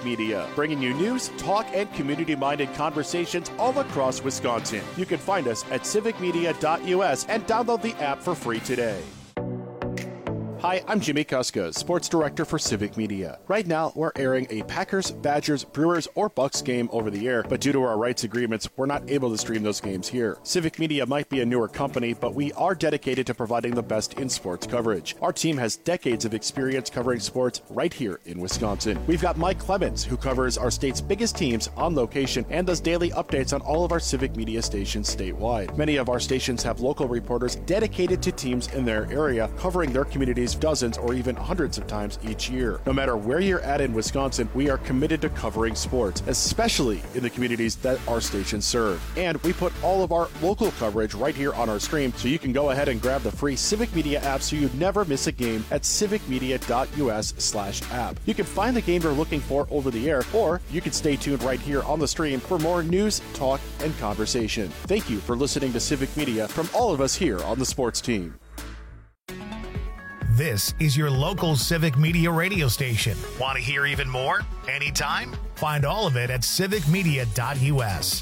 Media, bringing you news, talk, and community-minded conversations all across Wisconsin. You can find us at civicmedia.us and download the app for free today. Hi, I'm Jimmy Kuska, Sports Director for Civic Media. Right now, we're airing a Packers, Badgers, Brewers, or Bucks game over the air, but due to our rights agreements, we're not able to stream those games here. Civic Media might be a newer company, but we are dedicated to providing the best in sports coverage. Our team has decades of experience covering sports right here in Wisconsin. We've got Mike Clemens, who covers our state's biggest teams on location and does daily updates on all of our Civic Media stations statewide. Many of our stations have local reporters dedicated to teams in their area, covering their communities dozens or even hundreds of times each year. No matter where you're at in Wisconsin, we are committed to covering sports, especially in the communities that our stations serve. And we put all of our local coverage right here on our stream, so you can go ahead and grab the free Civic Media app so you never miss a game at civicmedia.us/app. You can find the game you're looking for over the air, or you can stay tuned right here on the stream for more news, talk, and conversation. Thank you for listening to Civic Media from all of us here on the sports team. This is your local Civic Media radio station. Want to hear even more? Anytime? Find all of it at civicmedia.us.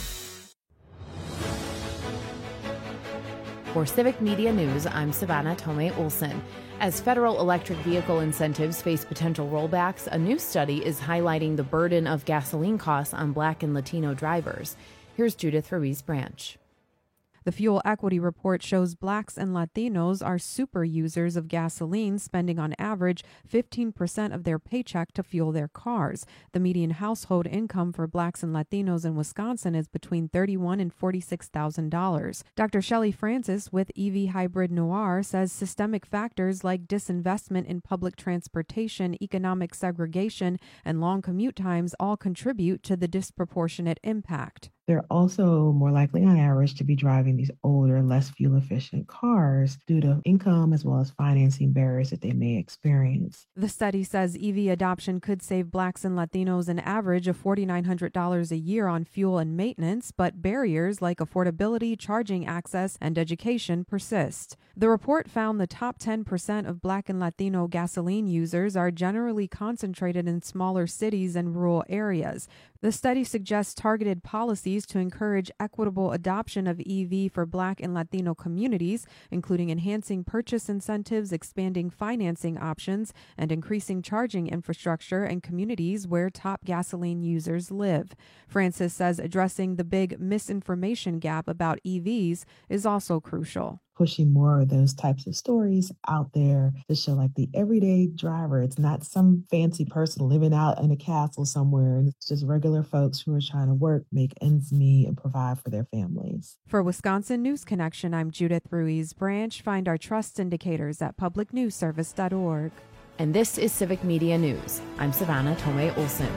For Civic Media News, I'm Savannah Tomei Olson. As federal electric vehicle incentives face potential rollbacks, a new study is highlighting the burden of gasoline costs on Black and Latino drivers. Here's Judith Ruiz Branch. The Fuel Equity Report shows Blacks and Latinos are super users of gasoline, spending on average 15% of their paycheck to fuel their cars. The median household income for Blacks and Latinos in Wisconsin is between $31,000 and $46,000. Dr. Shelley Francis with EV Hybrid Noir says systemic factors like disinvestment in public transportation, economic segregation, and long commute times all contribute to the disproportionate impact. They're also more likely on average to be driving these older, less fuel-efficient cars due to income as well as financing barriers that they may experience. The study says EV adoption could save Blacks and Latinos an average of $4,900 a year on fuel and maintenance, but barriers like affordability, charging access, and education persist. The report found the top 10% of Black and Latino gasoline users are generally concentrated in smaller cities and rural areas. The study suggests targeted policies to encourage equitable adoption of EV for Black and Latino communities, including enhancing purchase incentives, expanding financing options, and increasing charging infrastructure in communities where top gasoline users live. Francis says addressing the big misinformation gap about EVs is also crucial. Pushing more of those types of stories out there to show like the everyday driver. It's not some fancy person living out in a castle somewhere. And it's just regular folks who are trying to work, make ends meet, and provide for their families. For Wisconsin News Connection, I'm Judith Ruiz Branch. Find our trust indicators at publicnewsservice.org. And this is Civic Media News. I'm Savannah Tomei Olson.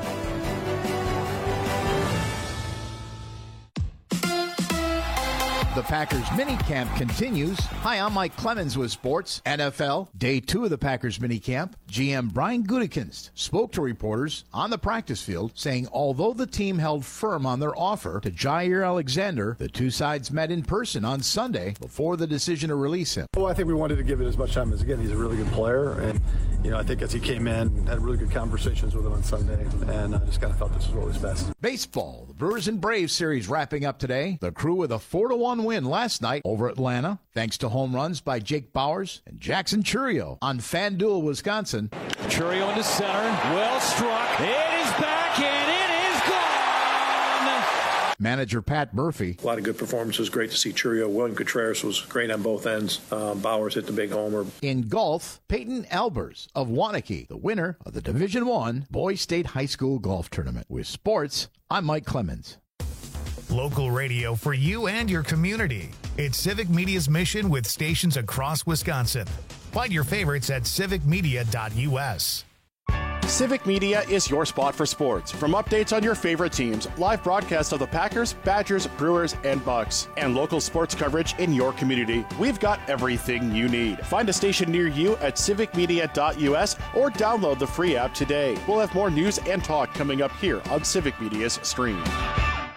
The Packers minicamp continues. Hi, I'm Mike Clemens with Sports. NFL, day 2 of the Packers minicamp. GM Brian Gutekunst spoke to reporters on the practice field, saying although the team held firm on their offer to Jair Alexander, the two sides met in person on Sunday before the decision to release him. Well, I think we wanted to give it as much time as, again, he's a really good player. And, I think as he came in, had really good conversations with him on Sunday, and I just kind of thought this was what was best. Baseball, the Brewers and Braves series wrapping up today. The Crew with a 4-1 win last night over Atlanta, thanks to home runs by Jake Bowers and Jackson Chourio on FanDuel, Wisconsin. Chourio into center, well struck. It is back and it is gone. Manager Pat Murphy. A lot of good performances. Great to see Chourio. William Contreras was great on both ends. Bowers hit the big homer. In golf, Peyton Albers of Waunakee, the winner of the Division I Boys State High School Golf Tournament. With sports, I'm Mike Clemens. Local radio for you and your community. It's Civic Media's mission with stations across Wisconsin. Find your favorites at civicmedia.us. Civic Media is your spot for sports. From updates on your favorite teams, live broadcasts of the Packers, Badgers, Brewers, and Bucks, and local sports coverage in your community, we've got everything you need. Find a station near you at civicmedia.us or download the free app today. We'll have more news and talk coming up here on Civic Media's stream.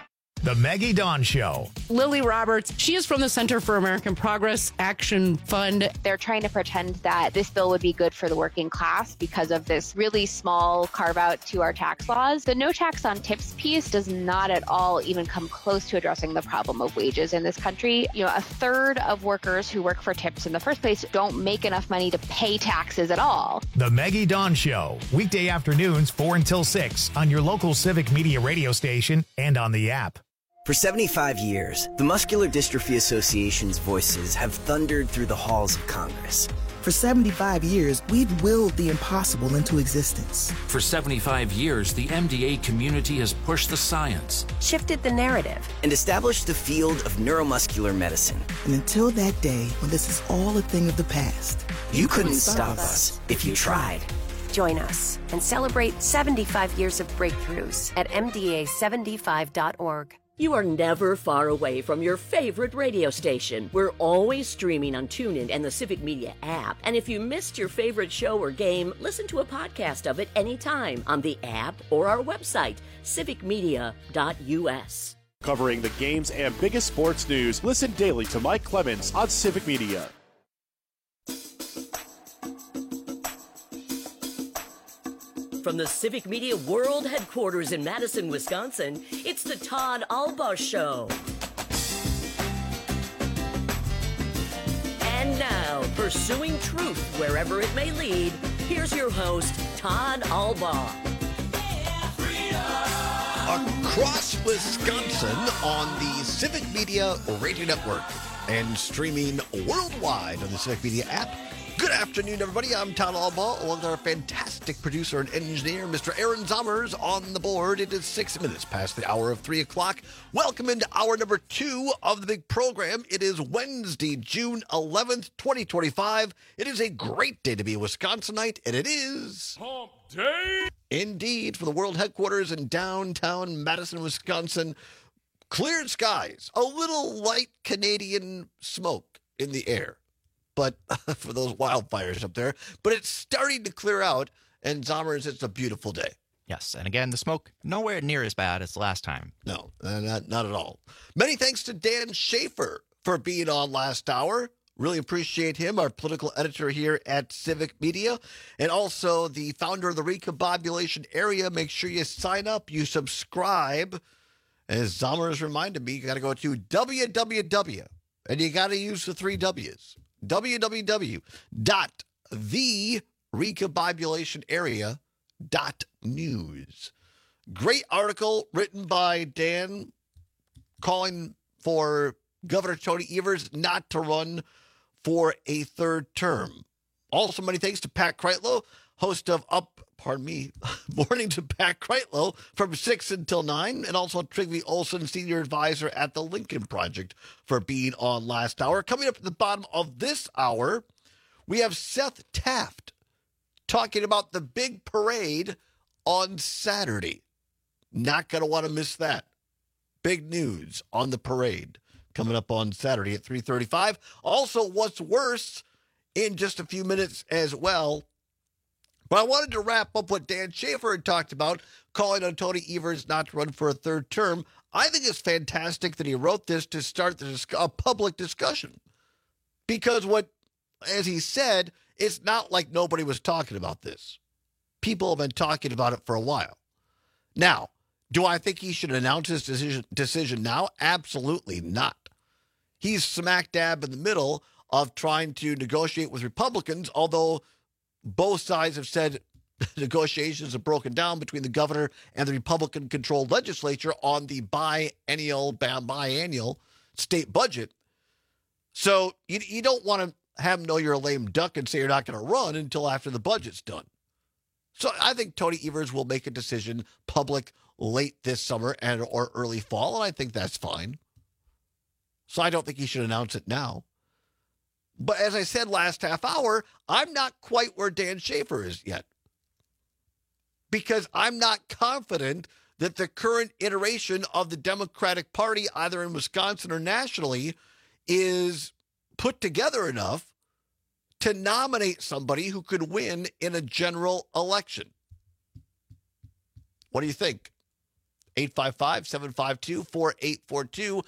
The Maggie Dawn Show. Lily Roberts, she is from the Center for American Progress Action Fund. They're trying to pretend that this bill would be good for the working class because of this really small carve out to our tax laws. The no tax on tips piece does not at all even come close to addressing the problem of wages in this country. You know, a third of workers who work for tips in the first place don't make enough money to pay taxes at all. The Maggie Dawn Show, weekday afternoons 4 until 6 on your local Civic Media radio station and on the app. For 75 years, the Muscular Dystrophy Association's voices have thundered through the halls of Congress. For 75 years, we've willed the impossible into existence. For 75 years, the MDA community has pushed the science, shifted the narrative, and established the field of neuromuscular medicine. And until that day when this is all a thing of the past, you couldn't stop us if you tried. Join us and celebrate 75 years of breakthroughs at MDA75.org. You are never far away from your favorite radio station. We're always streaming on TuneIn and the Civic Media app. And if you missed your favorite show or game, listen to a podcast of it anytime on the app or our website, civicmedia.us. Covering the games and biggest sports news, listen daily to Mike Clemens on Civic Media. From the Civic Media World Headquarters in Madison, Wisconsin, it's the Todd Albaugh Show. And now, pursuing truth wherever it may lead, here's your host, Todd Albaugh. Across Wisconsin on the Civic Media Radio Network and streaming worldwide on the Civic Media app. Good afternoon, everybody. I'm Todd Albaugh, along with our fantastic producer and engineer, Mr. Aaron Zommers, on the board. It is 6 minutes past the hour of 3 o'clock. Welcome into hour number 2 of the big program. It is Wednesday, June 11th, 2025. It is a great day to be a Wisconsinite, and it is Hump Day. Indeed, for the world headquarters in downtown Madison, Wisconsin. Cleared skies, a little light Canadian smoke in the air. But for those wildfires up there, but it's starting to clear out, and Zommers, it's a beautiful day. Yes, and again, the smoke nowhere near as bad as the last time. No, not at all. Many thanks to Dan Schaefer for being on last hour. Really appreciate him, our political editor here at Civic Media, and also the founder of the Recombobulation Area. Make sure you sign up, you subscribe. As Zommers reminded me, you got to go to www, and you got to use the 3 W's. www.therecombobulationarea.news. Great article written by Dan calling for Governor Tony Evers not to run for a third term. Also, many thanks to Pat Kreitlow, host of Morning to Pat Kreitlow from 6 until 9, and also Trygve Olsen, senior advisor at the Lincoln Project, for being on last hour. Coming up at the bottom of this hour, we have Seth Taft talking about the big parade on Saturday. Not going to want to miss that. Big news on the parade coming up on Saturday at 3:35. Also, what's worse in just a few minutes as well. But I wanted to wrap up what Dan Schaefer had talked about, calling on Tony Evers not to run for a third term. I think it's fantastic that he wrote this to start a public discussion. Because as he said, it's not like nobody was talking about this. People have been talking about it for a while. Now, do I think he should announce his decision now? Absolutely not. He's smack dab in the middle of trying to negotiate with Republicans, although both sides have said negotiations have broken down between the governor and the Republican-controlled legislature on the biennial state budget. So you don't want to have them know you're a lame duck and say you're not going to run until after the budget's done. So I think Tony Evers will make a decision public late this summer or early fall, and I think that's fine. So I don't think he should announce it now. But as I said last half hour, I'm not quite where Dan Schaefer is yet. Because I'm not confident that the current iteration of the Democratic Party, either in Wisconsin or nationally, is put together enough to nominate somebody who could win in a general election. What do you think? 855-752-4842.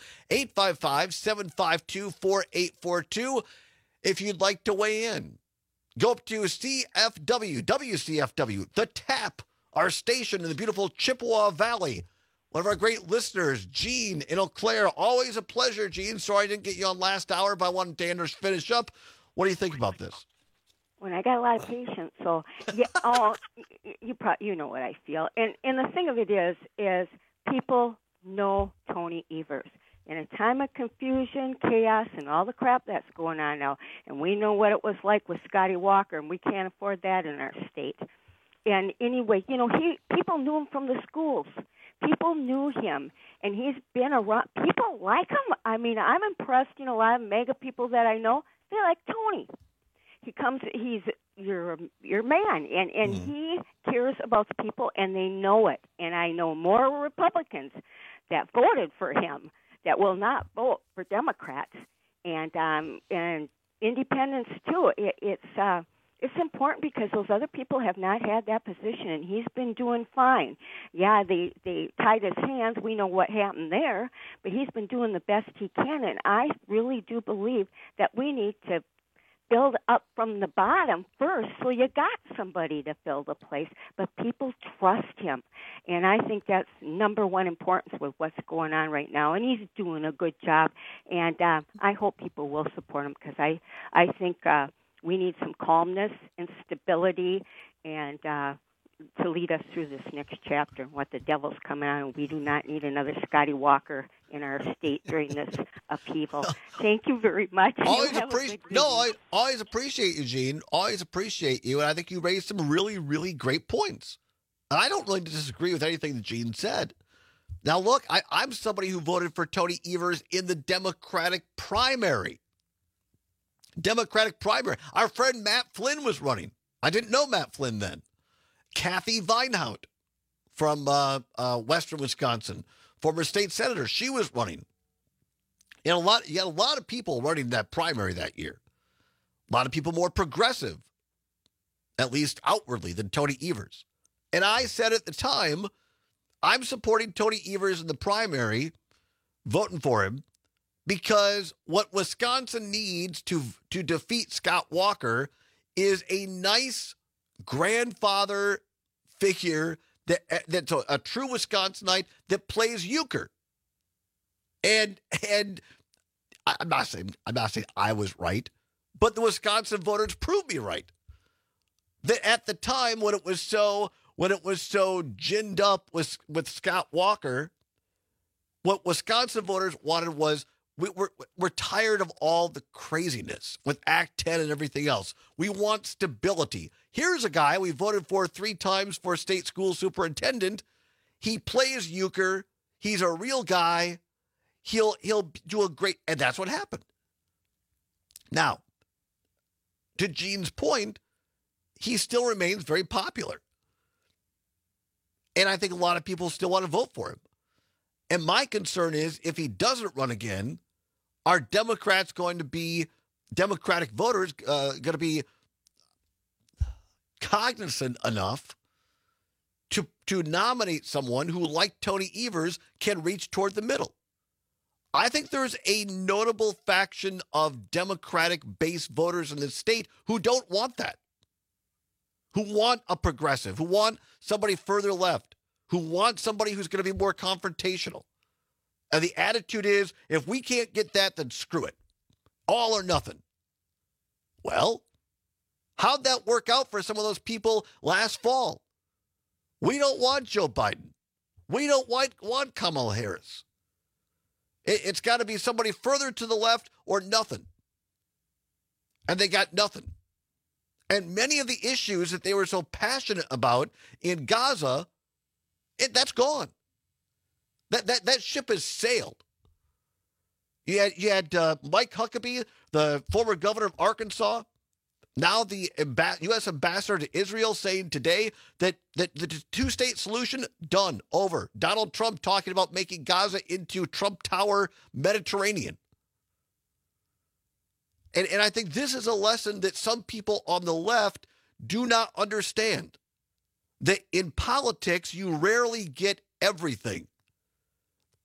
855-752-4842. If you'd like to weigh in, go up to CFW, WCFW, The Tap, our station in the beautiful Chippewa Valley. One of our great listeners, Gene in Eau Claire. Always a pleasure, Gene. Sorry I didn't get you on last hour, but I wanted to Anders finish up. What do you think about this? When I got a lot of patience, so yeah, you know what I feel. And the thing of it is people know Tony Evers. In a time of confusion, chaos, and all the crap that's going on now, and we know what it was like with Scotty Walker, and we can't afford that in our state. And anyway, people knew him from the schools. People knew him, and he's been around. People like him. I mean, I'm impressed. A lot of mega people that I know, they like Tony. He's your man, and he cares about the people, and they know it. And I know more Republicans that voted for him that will not vote for Democrats, and independents too. It's important because those other people have not had that position, and he's been doing fine. Yeah, they tied his hands. We know what happened there, but he's been doing the best he can, and I really do believe that we need to build up from the bottom first, so you got somebody to fill the place, but people trust him. And I think that's number one importance with what's going on right now, and he's doing a good job, and I hope people will support him because I think we need some calmness and stability and to lead us through this next chapter, what the devil's coming on, and we do not need another Scotty Walker in our state during this upheaval. Thank you very much. I always appreciate you, Gene. Always appreciate you, and I think you raised some really, really great points. And I don't really disagree with anything that Gene said. Now, look, I'm somebody who voted for Tony Evers in the Democratic primary. Our friend Matt Flynn was running. I didn't know Matt Flynn then. Kathy Vinehout from Western Wisconsin, former state senator, she was running. You had a lot of people running that primary that year. A lot of people more progressive, at least outwardly, than Tony Evers. And I said at the time, I'm supporting Tony Evers in the primary, voting for him, because what Wisconsin needs to defeat Scott Walker is a nice grandfather figure that's a true Wisconsinite that plays euchre. And I'm not saying I was right, but the Wisconsin voters proved me right. That at the time when it was so ginned up with Scott Walker, what Wisconsin voters wanted was we're tired of all the craziness with Act 10 and everything else. We want stability. Here's a guy we voted for 3 times for state school superintendent. He plays euchre. He's a real guy. He'll do a great, and that's what happened. Now, to Gene's point, he still remains very popular. And I think a lot of people still want to vote for him. And my concern is if he doesn't run again, are Democratic voters going to be cognizant enough to nominate someone who, like Tony Evers, can reach toward the middle? I think there's a notable faction of Democratic-based voters in the state who don't want that, who want a progressive, who want somebody further left, who want somebody who's going to be more confrontational. And the attitude is, if we can't get that, then screw it. All or nothing. Well, how'd that work out for some of those people last fall? We don't want Joe Biden. We don't want Kamala Harris. It's got to be somebody further to the left or nothing. And they got nothing. And many of the issues that they were so passionate about in Gaza, that's gone. That ship has sailed. You had Mike Huckabee, the former governor of Arkansas, now the U.S. ambassador to Israel, saying today that the two-state solution, done, over. Donald Trump talking about making Gaza into Trump Tower Mediterranean. And I think this is a lesson that some people on the left do not understand. That in politics, you rarely get everything.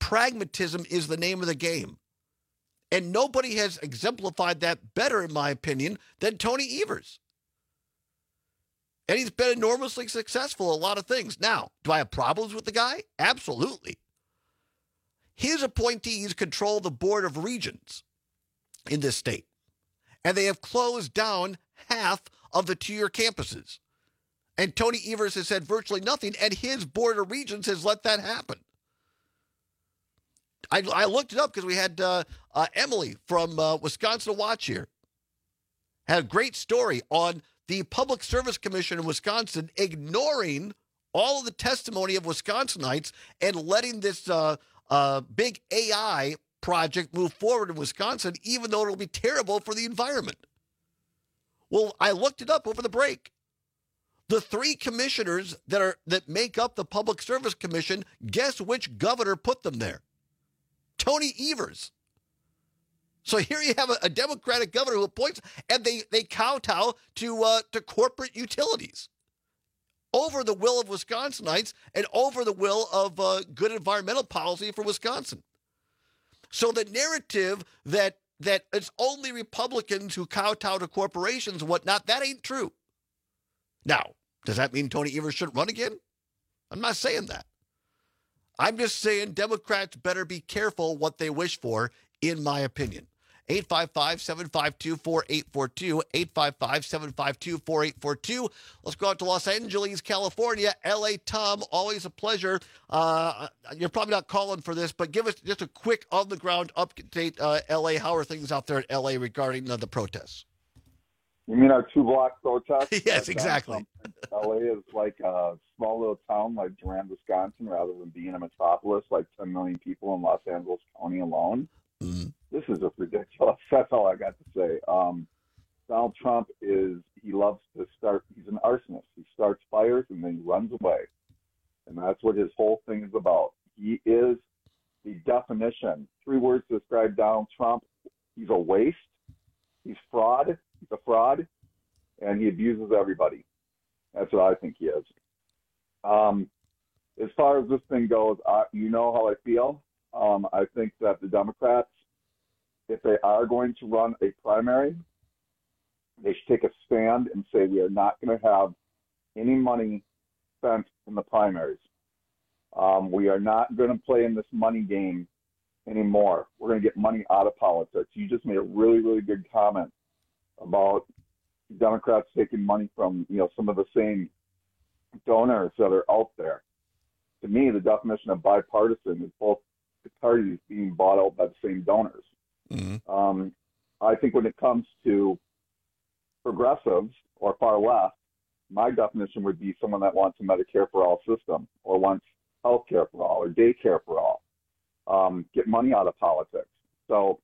pragmatism is the name of the game. And nobody has exemplified that better, in my opinion, than Tony Evers. And he's been enormously successful at a lot of things. Now, do I have problems with the guy? Absolutely. His appointees control the Board of Regents in this state. And they have closed down half of the 2-year campuses. And Tony Evers has said virtually nothing, and his Board of Regents has let that happen. I looked it up because we had Emily from Wisconsin to Watch here. Had a great story on the Public Service Commission in Wisconsin ignoring all of the testimony of Wisconsinites and letting this big AI project move forward in Wisconsin, even though it'll be terrible for the environment. Well, I looked it up over the break. The 3 commissioners that make up the Public Service Commission, guess which governor put them there? Tony Evers. So here you have a Democratic governor who appoints, and they kowtow to corporate utilities over the will of Wisconsinites and over the will of good environmental policy for Wisconsin. So the narrative that it's only Republicans who kowtow to corporations and whatnot, that ain't true. Now, does that mean Tony Evers shouldn't run again? I'm not saying that. I'm just saying Democrats better be careful what they wish for, in my opinion. 855-752-4842, 855-752-4842. Let's go out to Los Angeles, California. L.A. Tom, always a pleasure. You're probably not calling for this, but give us just a quick on-the-ground update. L.A., how are things out there at L.A. regarding the protests? You mean our 2-block protest? Yes, exactly. LA is like a small little town like Durand, Wisconsin, rather than being a metropolis like 10 million people in Los Angeles County alone. Mm-hmm. This is just ridiculous. That's all I got to say. Donald Trump he loves to start, he's an arsonist. He starts fires and then he runs away. And that's what his whole thing is about. He is the definition. 3 words to describe Donald Trump. He's a waste. He's fraud. He's a fraud, and he abuses everybody. That's what I think he is. As far as this thing goes, you know how I feel. I think that the Democrats, if they are going to run a primary, they should take a stand and say we are not going to have any money spent in the primaries. We are not going to play in this money game anymore. We're going to get money out of politics. You just made a really, really good comment about Democrats taking money from, some of the same donors that are out there. To me, the definition of bipartisan is both the parties being bought out by the same donors. Mm-hmm. I think when it comes to progressives or far left, my definition would be someone that wants a Medicare for all system or wants health care for all or daycare for all. Get money out of politics. So,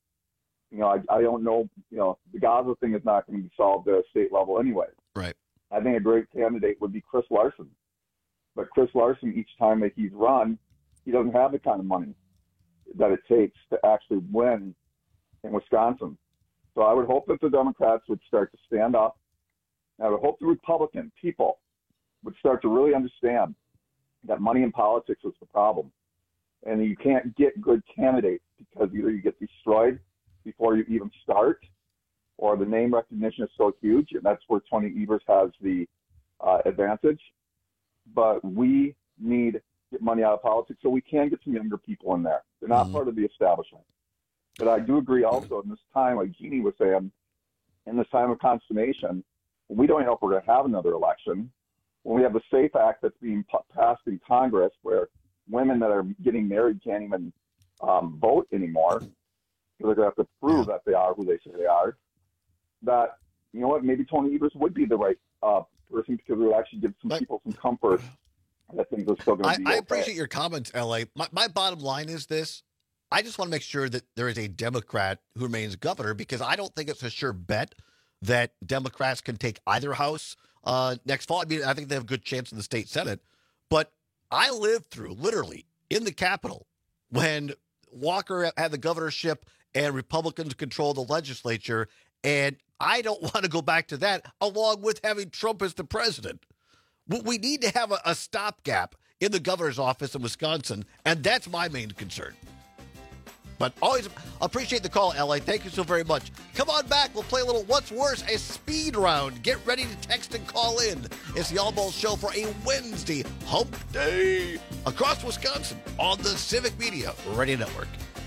I don't know, the Gaza thing is not going to be solved at a state level anyway. Right. I think a great candidate would be Chris Larson. But Chris Larson, each time that he's run, he doesn't have the kind of money that it takes to actually win in Wisconsin. So I would hope that the Democrats would start to stand up. And I would hope the Republican people would start to really understand that money in politics is the problem. And you can't get good candidates because either you get destroyed before you even start, or the name recognition is so huge, and that's where Tony Evers has the advantage. But we need to get money out of politics so we can get some younger people in there. They're not part of the establishment. But I do agree also in this time, like Jeannie was saying, in this time of consternation, we don't know if we're going to have another election. When we have the SAFE Act that's being passed in Congress where women that are getting married can't even vote anymore, they're going to have to prove that they are who they say they are, that, you know what, maybe Tony Evers would be the right person because it would actually give some people some comfort that things are still going to be okay. I appreciate your comments, L.A. My bottom line is this. I just want to make sure that there is a Democrat who remains governor because I don't think it's a sure bet that Democrats can take either house next fall. I mean, I think they have a good chance in the state Senate. But I lived through, literally, in the Capitol when Walker had the governorship and Republicans control the legislature, and I don't want to go back to that, along with having Trump as the president. We need to have a stopgap in the governor's office in Wisconsin, and that's my main concern. But always appreciate the call, L.A. Thank you so very much. Come on back. We'll play a little What's Worse, a speed round. Get ready to text and call in. It's the All Balls Show for a Wednesday hump day across Wisconsin on the Civic Media Radio Network.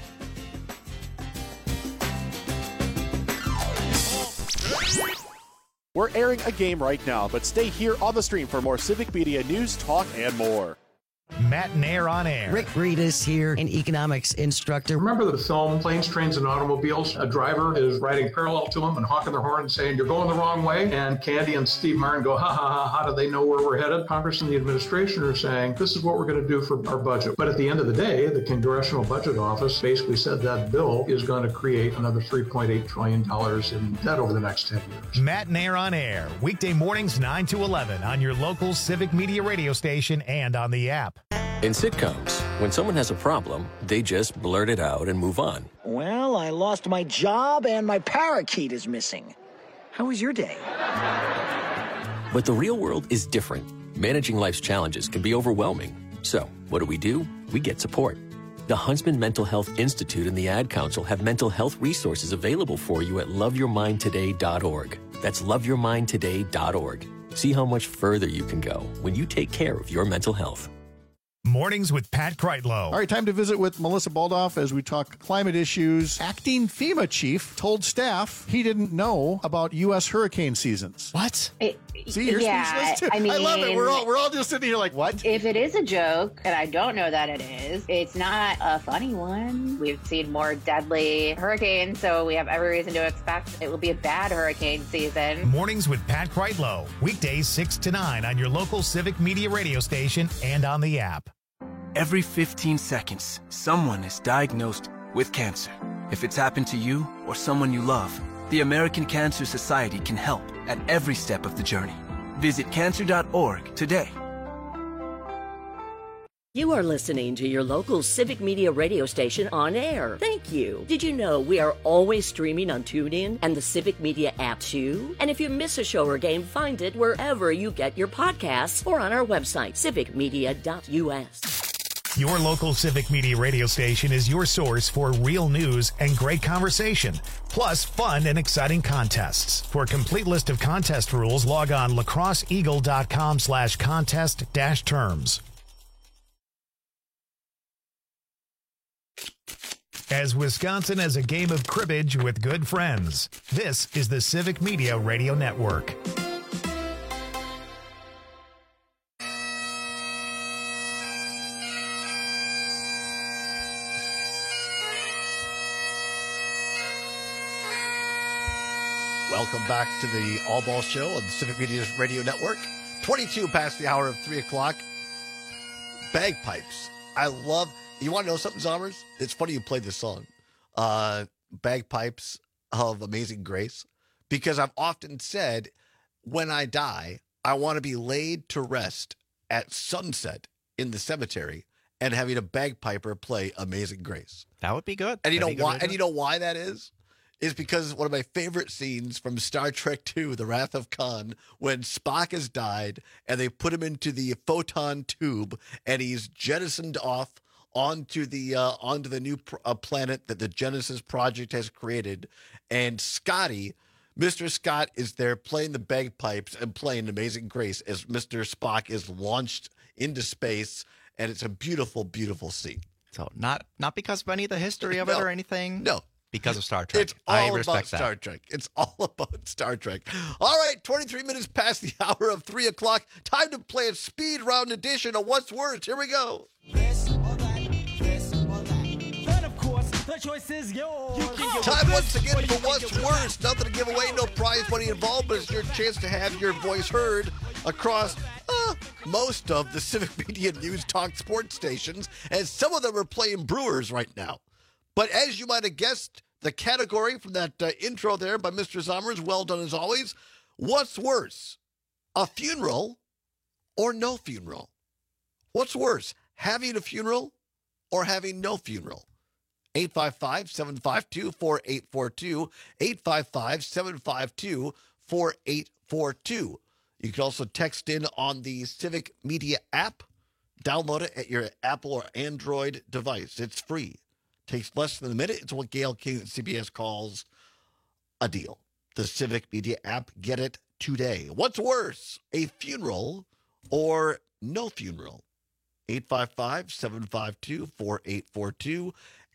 We're airing a game right now, but stay here on the stream for more Civic Media news, talk, and more. Matt Nair on air. Rick Breedis here, an economics instructor. Remember the film Planes, Trains, and Automobiles? A driver is riding parallel to him and honking their horn and saying, "You're going the wrong way." And Candy and Steve Martin go, "Ha ha ha, how do they know where we're headed?" Congress and the administration are saying, "This is what we're going to do for our budget." But at the end of the day, the Congressional Budget Office basically said that bill is going to create another $3.8 trillion in debt over the next 10 years. Matt Nair on air, weekday mornings 9 to 11 on your local Civic Media radio station and on the app. In sitcoms, when someone has a problem, they just blurt it out and move on. Well, I lost my job and my parakeet is missing. How was your day? But the real world is different. Managing life's challenges can be overwhelming. So, what do? We get support. The Huntsman Mental Health Institute and the Ad Council have mental health resources available for you at loveyourmindtoday.org. That's loveyourmindtoday.org. See how much further you can go when you take care of your mental health. Mornings with Pat Kreitlow. All right, time to visit with Melissa Baldoff as we talk climate issues. Acting FEMA chief told staff he didn't know about U.S. hurricane seasons. What? See, you're speechless too. I mean, I love it. We're all just sitting here like, what? If it is a joke, and I don't know that it is, it's not a funny one. We've seen more deadly hurricanes, so we have every reason to expect it will be a bad hurricane season. Mornings with Pat Kreitlow. Weekdays 6 to 9 on your local Civic Media radio station and on the app. Every 15 seconds, someone is diagnosed with cancer. If it's happened to you or someone you love, the American Cancer Society can help at every step of the journey. Visit cancer.org today. You are listening to your local Civic Media radio station on air. Thank you. Did you know we are always streaming on TuneIn and the Civic Media app too? And if you miss a show or game, find it wherever you get your podcasts or on our website, civicmedia.us. Your local Civic Media radio station is your source for real news and great conversation, plus fun and exciting contests. For a complete list of contest rules, log on lacrosseeagle.com/contest-terms. As Wisconsin has a game of cribbage with good friends, this is the Civic Media Radio Network. Welcome back to the All Ball Show on the Civic Media's Radio Network. 22 past the hour of 3 o'clock. Bagpipes. I love... You want to know something, Zommers? It's funny you played this song. Bagpipes of Amazing Grace. Because I've often said, when I die, I want to be laid to rest at sunset in the cemetery and having a bagpiper play Amazing Grace. That would be good. And you know why? And you know why that is? Is because one of my favorite scenes from Star Trek II, The Wrath of Khan, when Spock has died and they put him into the photon tube and he's jettisoned off onto the new planet that the Genesis Project has created. And Scotty, Mr. Scott, is there playing the bagpipes and playing Amazing Grace as Mr. Spock is launched into space. And it's a beautiful, beautiful scene. So not because of any of the history of it or anything? No. Because of Star Trek. It's all about Star Trek. It's all about Star Trek. All right, 23 minutes past the hour of 3 o'clock. Time to play a speed round edition of What's Worse. Here we go. This or that, this or that. Then, of course, the choice is yours. Time once again for What's Worse. Nothing to give away, no prize money involved, but it's your chance to have your voice heard across most of the Civic Media News Talk sports stations, as some of them are playing Brewers right now. But as you might have guessed, the category from that intro there by Mr. Zommers, well done as always. What's worse, a funeral or no funeral? What's worse, having a funeral or having no funeral? 855-752-4842, 855-752-4842. You can also text in on the Civic Media app. Download it at your Apple or Android device. It's free. Takes less than a minute. It's what Gail King at CBS calls a deal. The Civic Media app. Get it today. What's worse, a funeral or no funeral? 855-752-4842.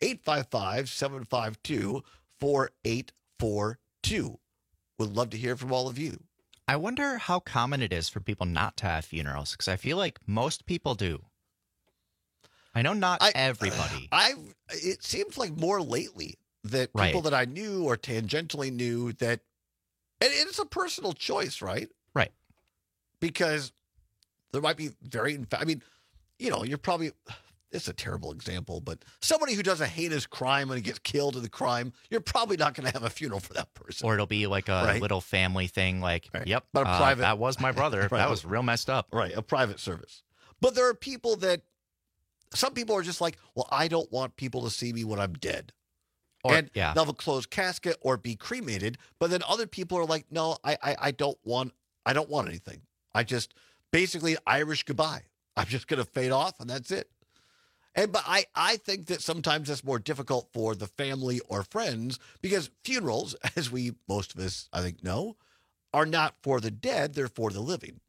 855-752-4842. Would love to hear from all of you. I wonder how common it is for people not to have funerals, because I feel like most people do. I know not everybody. It seems like more lately that people that I knew or tangentially knew that, and it's a personal choice, right? Right. Because there might be you're probably, it's a terrible example, but somebody who does a heinous crime and he gets killed in the crime, you're probably not going to have a funeral for that person. Or it'll be like a little family thing, like, yep, but a private, that was my brother. Right. That was real messed up. Right, a private service. But there are people that, some people are just like, well, I don't want people to see me when I'm dead. They'll have a closed casket or be cremated. But then other people are like, no, I don't want anything. I just, basically Irish goodbye. I'm just going to fade off and that's it. But I think that sometimes that's more difficult for the family or friends because funerals, as most of us, I think, know, are not for the dead. They're for the living.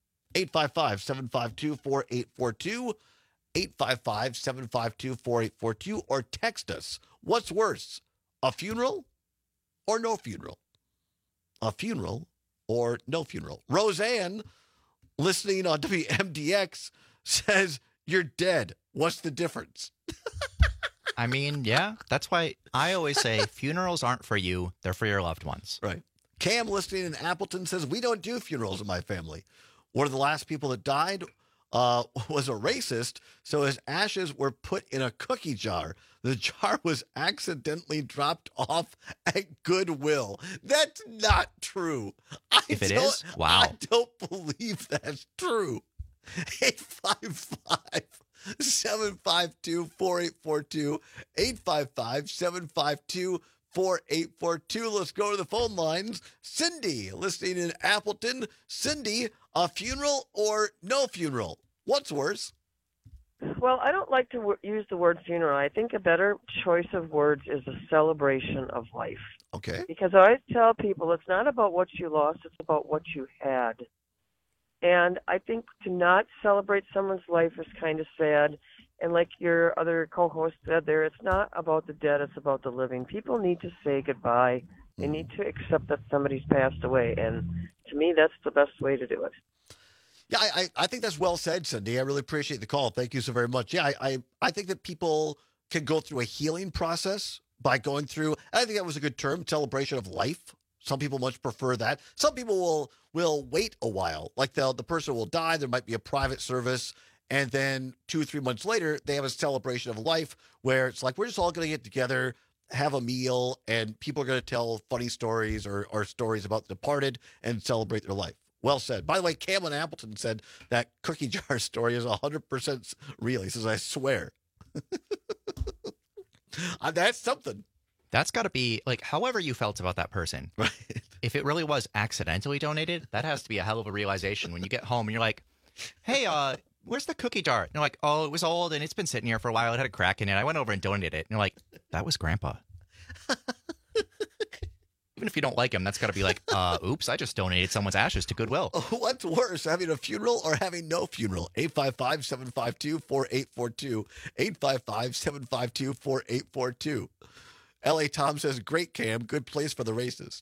855-752-4842. 855-752-4842 or text us. What's worse, a funeral or no funeral? A funeral or no funeral? Roseanne, listening on WMDX, says, you're dead. What's the difference? I mean, yeah, that's why I always say funerals aren't for you. They're for your loved ones. Right. Cam, listening in Appleton, says, we don't do funerals in my family. One of the last people that died was a racist, so his ashes were put in a cookie jar. The jar was accidentally dropped off at Goodwill. That's not true. If it is, wow. I don't believe that's true. 855-752-4842. 855-752-4842. Let's go to the phone lines. Cindy, listening in Appleton. Cindy, a funeral or no funeral? What's worse? Well, I don't like to use the word funeral. I think a better choice of words is a celebration of life. Okay. Because I always tell people it's not about what you lost, it's about what you had. And I think to not celebrate someone's life is kind of sad. And like your other co-host said there, it's not about the dead, it's about the living. People need to say goodbye. They need to accept that somebody's passed away. And to me, that's the best way to do it. Yeah, I think that's well said, Cindy. I really appreciate the call. Thank you so very much. Yeah, I think that people can go through a healing process by going through, I think that was a good term, celebration of life. Some people much prefer that. Some people will wait a while. Like the person will die, there might be a private service, and then 2 or 3 months later, they have a celebration of life where it's like, we're just all going to get together, have a meal, and people are going to tell funny stories or stories about the departed and celebrate their life. Well said. By the way, Cameron Appleton said that cookie jar story is 100% real. He says, I swear. That's something. That's got to be, like, however you felt about that person. Right. If it really was accidentally donated, that has to be a hell of a realization when you get home and you're like, hey, where's the cookie jar? And you're like, oh, it was old and it's been sitting here for a while. It had a crack in it. I went over and donated it. And you're like, that was Grandpa. Even if you don't like him, that's got to be like, oops, I just donated someone's ashes to Goodwill. What's worse, having a funeral or having no funeral? 855-752-4842. 855-752-4842. L.A. Tom says, great, Cam. Good place for the racist.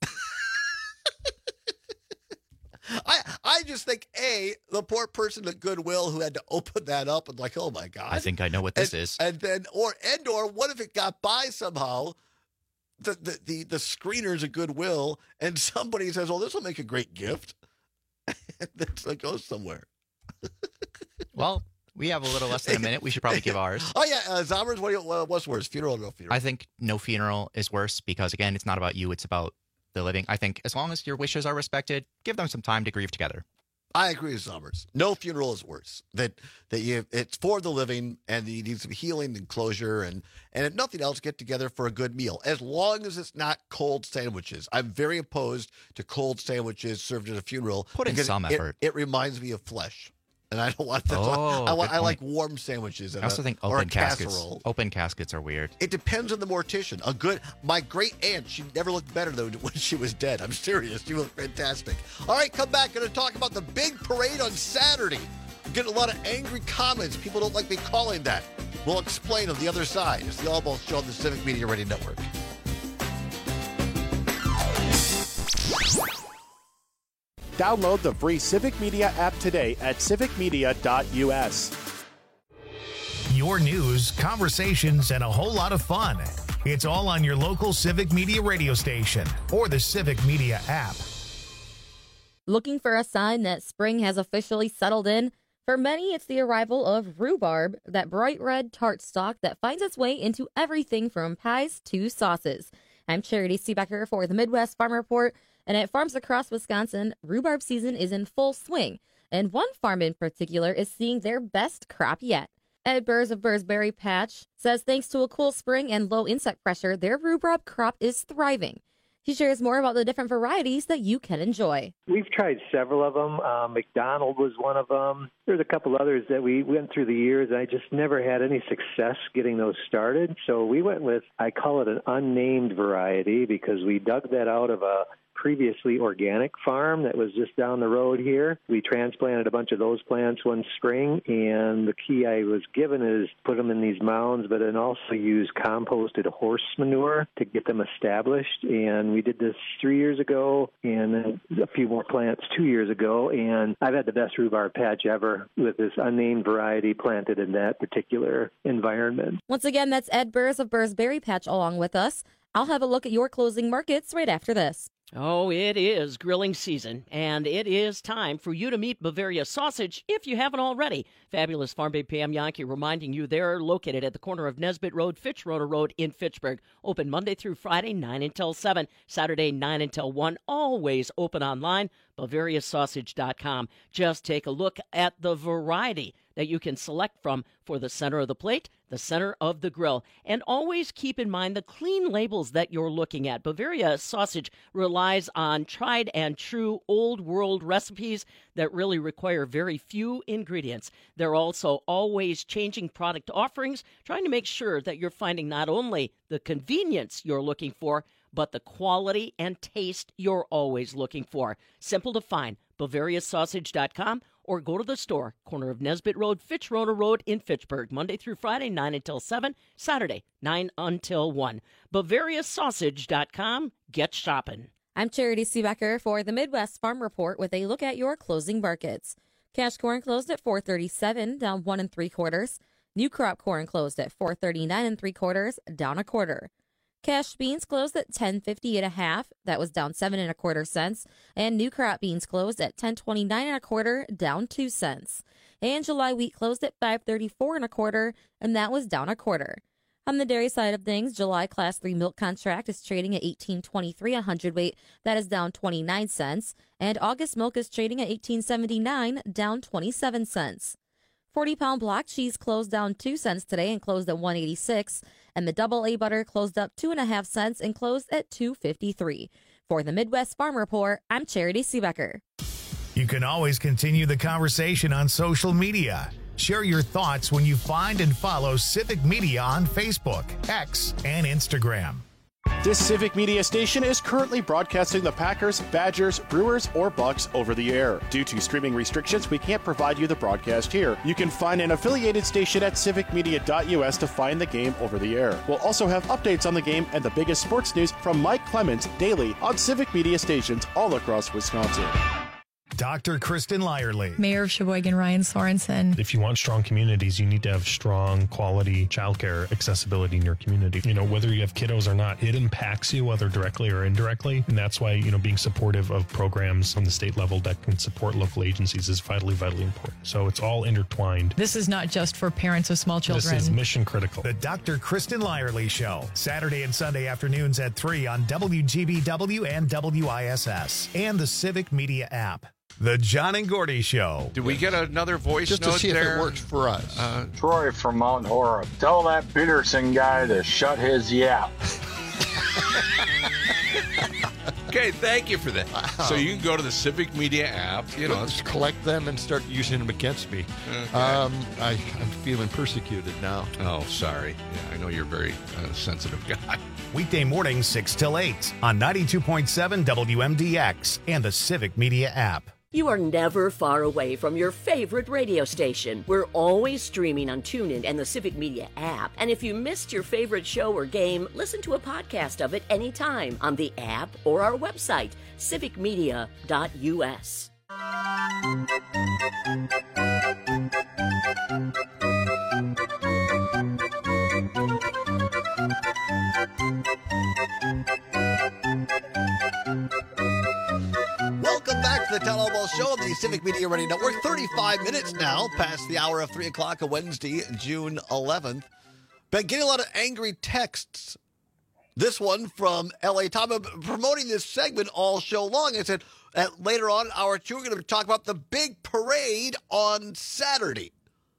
I just think, the poor person at Goodwill who had to open that up and like, oh, my God. I think I know what this is. And then, or what if it got by somehow? The screeners at Goodwill, and somebody says, "Oh, this will make a great gift," and then it goes somewhere. Well, we have a little less than a minute. We should probably give ours. Oh yeah, Zombers, what's worse, funeral or no funeral? I think no funeral is worse because again, it's not about you; it's about the living. I think as long as your wishes are respected, give them some time to grieve together. I agree with Summers. No funeral is worse. It's for the living, and you need some healing and closure, and if nothing else, get together for a good meal. As long as it's not cold sandwiches. I'm very opposed to cold sandwiches served at a funeral. Put in some effort. It reminds me of flesh. And I don't want that. I like warm sandwiches. I also think open caskets are weird. It depends on the mortician. My great aunt, she never looked better than when she was dead. I'm serious. She looked fantastic. All right, come back. Going to talk about the big parade on Saturday. I'm getting a lot of angry comments. People don't like me calling that. We'll explain on the other side. It's the All Balls Show on the Civic Media Radio Network. Download the free Civic Media app today at civicmedia.us. Your news, conversations, and a whole lot of fun. It's all on your local Civic Media radio station or the Civic Media app. Looking for a sign that spring has officially settled in? For many, it's the arrival of rhubarb, that bright red tart stalk that finds its way into everything from pies to sauces. I'm Charity Seebecker for the Midwest Farm Report. And at farms across Wisconsin, rhubarb season is in full swing, and one farm in particular is seeing their best crop yet. Ed Burrs of Burrs Berry Patch says thanks to a cool spring and low insect pressure, their rhubarb crop is thriving. He shares more about the different varieties that you can enjoy. We've tried several of them. McDonald was one of them. There's a couple others that we went through the years, and I just never had any success getting those started. So we went with, I call it an unnamed variety, because we dug that out of a previously organic farm that was just down the road here. We transplanted a bunch of those plants one spring, and the key I was given is put them in these mounds, but then also use composted horse manure to get them established. And we did this 3 years ago, and then a few more plants 2 years ago, and I've had the best rhubarb patch ever with this unnamed variety planted in that particular environment. Once again, that's Ed Burrs of Burrs Berry Patch along with us. I'll have a look at your closing markets right after this. Oh, it is grilling season, and it is time for you to meet Bavaria Sausage if you haven't already. Fabulous Farm Babe Pam Yankee reminding you they're located at the corner of Nesbitt Road, Fitzroy Road in Fitchburg. Open Monday through Friday, 9 until 7, Saturday, 9 until 1. Always open online, BavariaSausage.com. Just take a look at the variety that you can select from for the center of the plate, the center of the grill. And always keep in mind the clean labels that you're looking at. Bavaria Sausage relies on tried and true old world recipes that really require very few ingredients. They're also always changing product offerings, trying to make sure that you're finding not only the convenience you're looking for, but the quality and taste you're always looking for. Simple to find, BavariaSausage.com, or go to the store, corner of Nesbitt Road, Fitzroy Road in Fitchburg, Monday through Friday, 9 until 7, Saturday, 9 until 1. BavariaSausage.com. Get shopping. I'm Charity Seebecker for the Midwest Farm Report with a look at your closing markets. Cash corn closed at $4.37, down 1 3/4. New crop corn closed at $4.39 3/4, down 1/4. Cash beans closed at $10.50 1/2. That was down 7 1/4 cents. And new crop beans closed at $10.29 1/4, down 2 cents. And July wheat closed at $5.34 1/4, and that was down 1/4. On the dairy side of things, July Class 3 milk contract is trading at $18.23 a hundredweight. That is down 29 cents. And August milk is trading at $18.79, down 27 cents. 40-pound block cheese closed down 2 cents today and closed at $1.86. And the double A butter closed up 2.5 cents and closed at $2.53. For the Midwest Farm Report, I'm Charity Seebecker. You can always continue the conversation on social media. Share your thoughts when you find and follow Civic Media on Facebook, X, and Instagram. This Civic Media station is currently broadcasting the Packers, Badgers, Brewers, or Bucks over the air. Due to streaming restrictions, we can't provide you the broadcast here. You can find an affiliated station at civicmedia.us to find the game over the air. We'll also have updates on the game and the biggest sports news from Mike Clemens daily on Civic Media stations all across Wisconsin. Dr. Kristen Lyerly. Mayor of Sheboygan, Ryan Sorensen. If you want strong communities, you need to have strong, quality childcare accessibility in your community. You know, whether you have kiddos or not, it impacts you, whether directly or indirectly. And that's why, you know, being supportive of programs on the state level that can support local agencies is vitally, vitally important. So it's all intertwined. This is not just for parents of small children. This is mission critical. The Dr. Kristen Lyerly Show, Saturday and Sunday afternoons at 3 on WGBW and WISS, and the Civic Media app. The John and Gordy Show. Did we get another voice just note to see there? if it works for us? Troy from Mount Horeb. Tell that Peterson guy to shut his yap. Okay, thank you for that. Wow. So you can go to the Civic Media app. Let's collect them and start using them against me. Okay. I'm feeling persecuted now. Oh, sorry. Yeah, I know you're a very sensitive guy. Weekday mornings 6 till 8 on 92.7 WMDX and the Civic Media app. You are never far away from your favorite radio station. We're always streaming on TuneIn and the Civic Media app. And if you missed your favorite show or game, listen to a podcast of it anytime on the app or our website, civicmedia.us. Welcome back to the Tell All Ball Show on the Civic Media Radio Network. 35 minutes now past the hour of 3 o'clock on Wednesday, June 11th. Been getting a lot of angry texts. This one from L.A. Tom. I'm promoting this segment all show long. I said later on in hour 2, we're going to talk about the big parade on Saturday.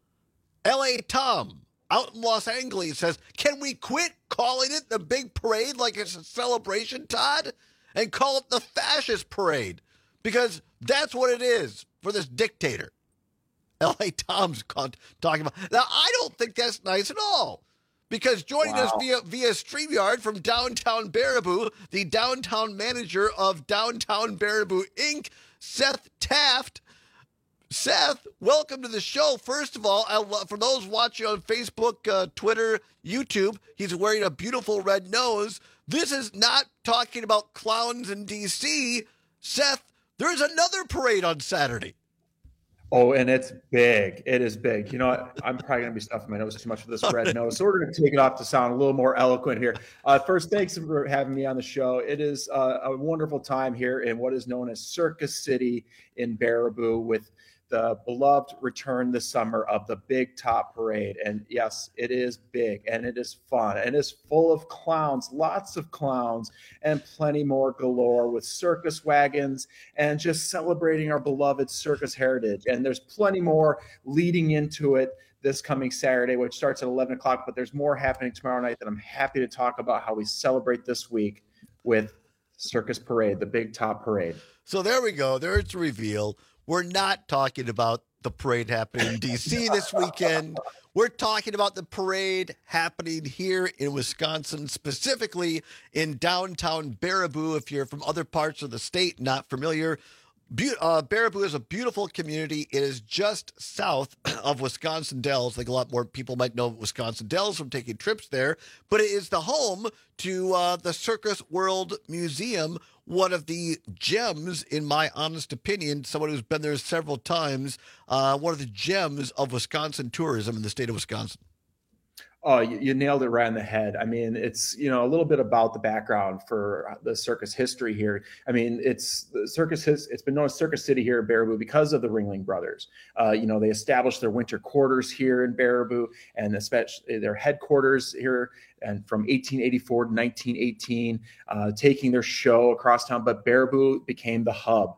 L.A. Tom out in Los Angeles says, can we quit calling it the big parade like it's a celebration, Todd, and call it the fascist parade? Because that's what it is for this dictator. L.A. Tom's talking about. Now, I don't think that's nice at all. Because joining us via StreamYard from downtown Baraboo, the downtown manager of Downtown Baraboo, Inc., Seth Taft. Seth, welcome to the show. First of all, for those watching on Facebook, Twitter, YouTube, he's wearing a beautiful red nose. This is not talking about clowns in D.C. Seth, there's another parade on Saturday. Oh, and it's big. It is big. You know what? I'm probably going to be stuffing my nose too much with this red nose. So we're going to take it off to sound a little more eloquent here. First, thanks for having me on the show. It is a wonderful time here in what is known as Circus City in Baraboo with the beloved return this summer of the Big Top Parade. And yes, it is big and it is fun and it's full of clowns, lots of clowns and plenty more galore with circus wagons and just celebrating our beloved circus heritage. And there's plenty more leading into it this coming Saturday, which starts at 11 o'clock, but there's more happening tomorrow night that I'm happy to talk about how we celebrate this week with Circus Parade, the Big Top Parade. So there we go. There's the reveal. We're not talking about the parade happening in D.C. this weekend. We're talking about the parade happening here in Wisconsin, specifically in downtown Baraboo. If you're from other parts of the state, not familiar, Baraboo is a beautiful community. It is just south of Wisconsin Dells. I think a lot more people might know Wisconsin Dells from taking trips there, but it is the home to the Circus World Museum, one of the gems, in my honest opinion, someone who's been there several times, one of the gems of Wisconsin tourism in the state of Wisconsin. Oh, you nailed it right on the head. I mean, it's, a little bit about the background for the circus history here. I mean, it's been known as Circus City here in Baraboo because of the Ringling Brothers. They established their winter quarters here in Baraboo and especially their headquarters here and from 1884 to 1918, taking their show across town. But Baraboo became the hub.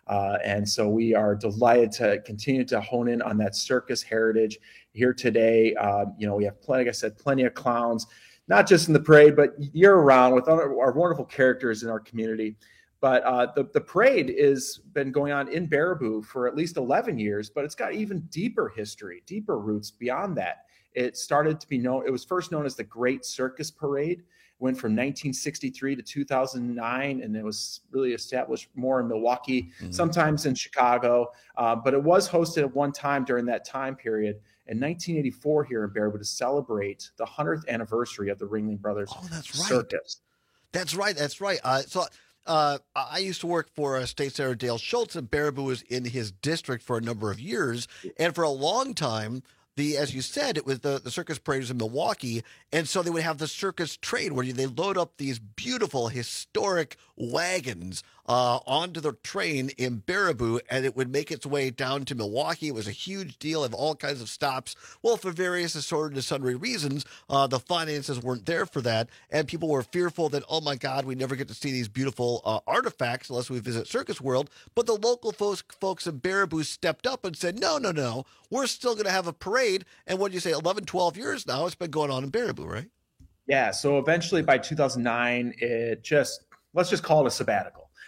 And so we are delighted to continue to hone in on that circus heritage here today. We have plenty of clowns, not just in the parade, but year round with our wonderful characters in our community. But the parade has been going on in Baraboo for at least 11 years, but it's got even deeper history, deeper roots beyond that. It started to be known, it was first known as the Great Circus Parade. Went from 1963 to 2009, and it was really established more in Milwaukee, sometimes in Chicago. But it was hosted at one time during that time period in 1984 here in Baraboo to celebrate the 100th anniversary of the Ringling Brothers Circus. That's right. I used to work for State Senator Dale Schultz, and Baraboo was in his district for a number of years. And for a long time, as you said, it was the circus parade was in Milwaukee, and so they would have the circus train where they load up these beautiful historic wagons onto the train in Baraboo, and it would make its way down to Milwaukee. It was a huge deal, of all kinds of stops. Well, for various assorted and sundry reasons, the finances weren't there for that, and people were fearful that, oh my God, we never get to see these beautiful artifacts unless we visit Circus World. But the local folks in Baraboo stepped up and said, no, we're still going to have a parade. And what do you say, 11, 12 years now, it's been going on in Baraboo, right? Yeah, so eventually by 2009, let's just call it a sabbatical.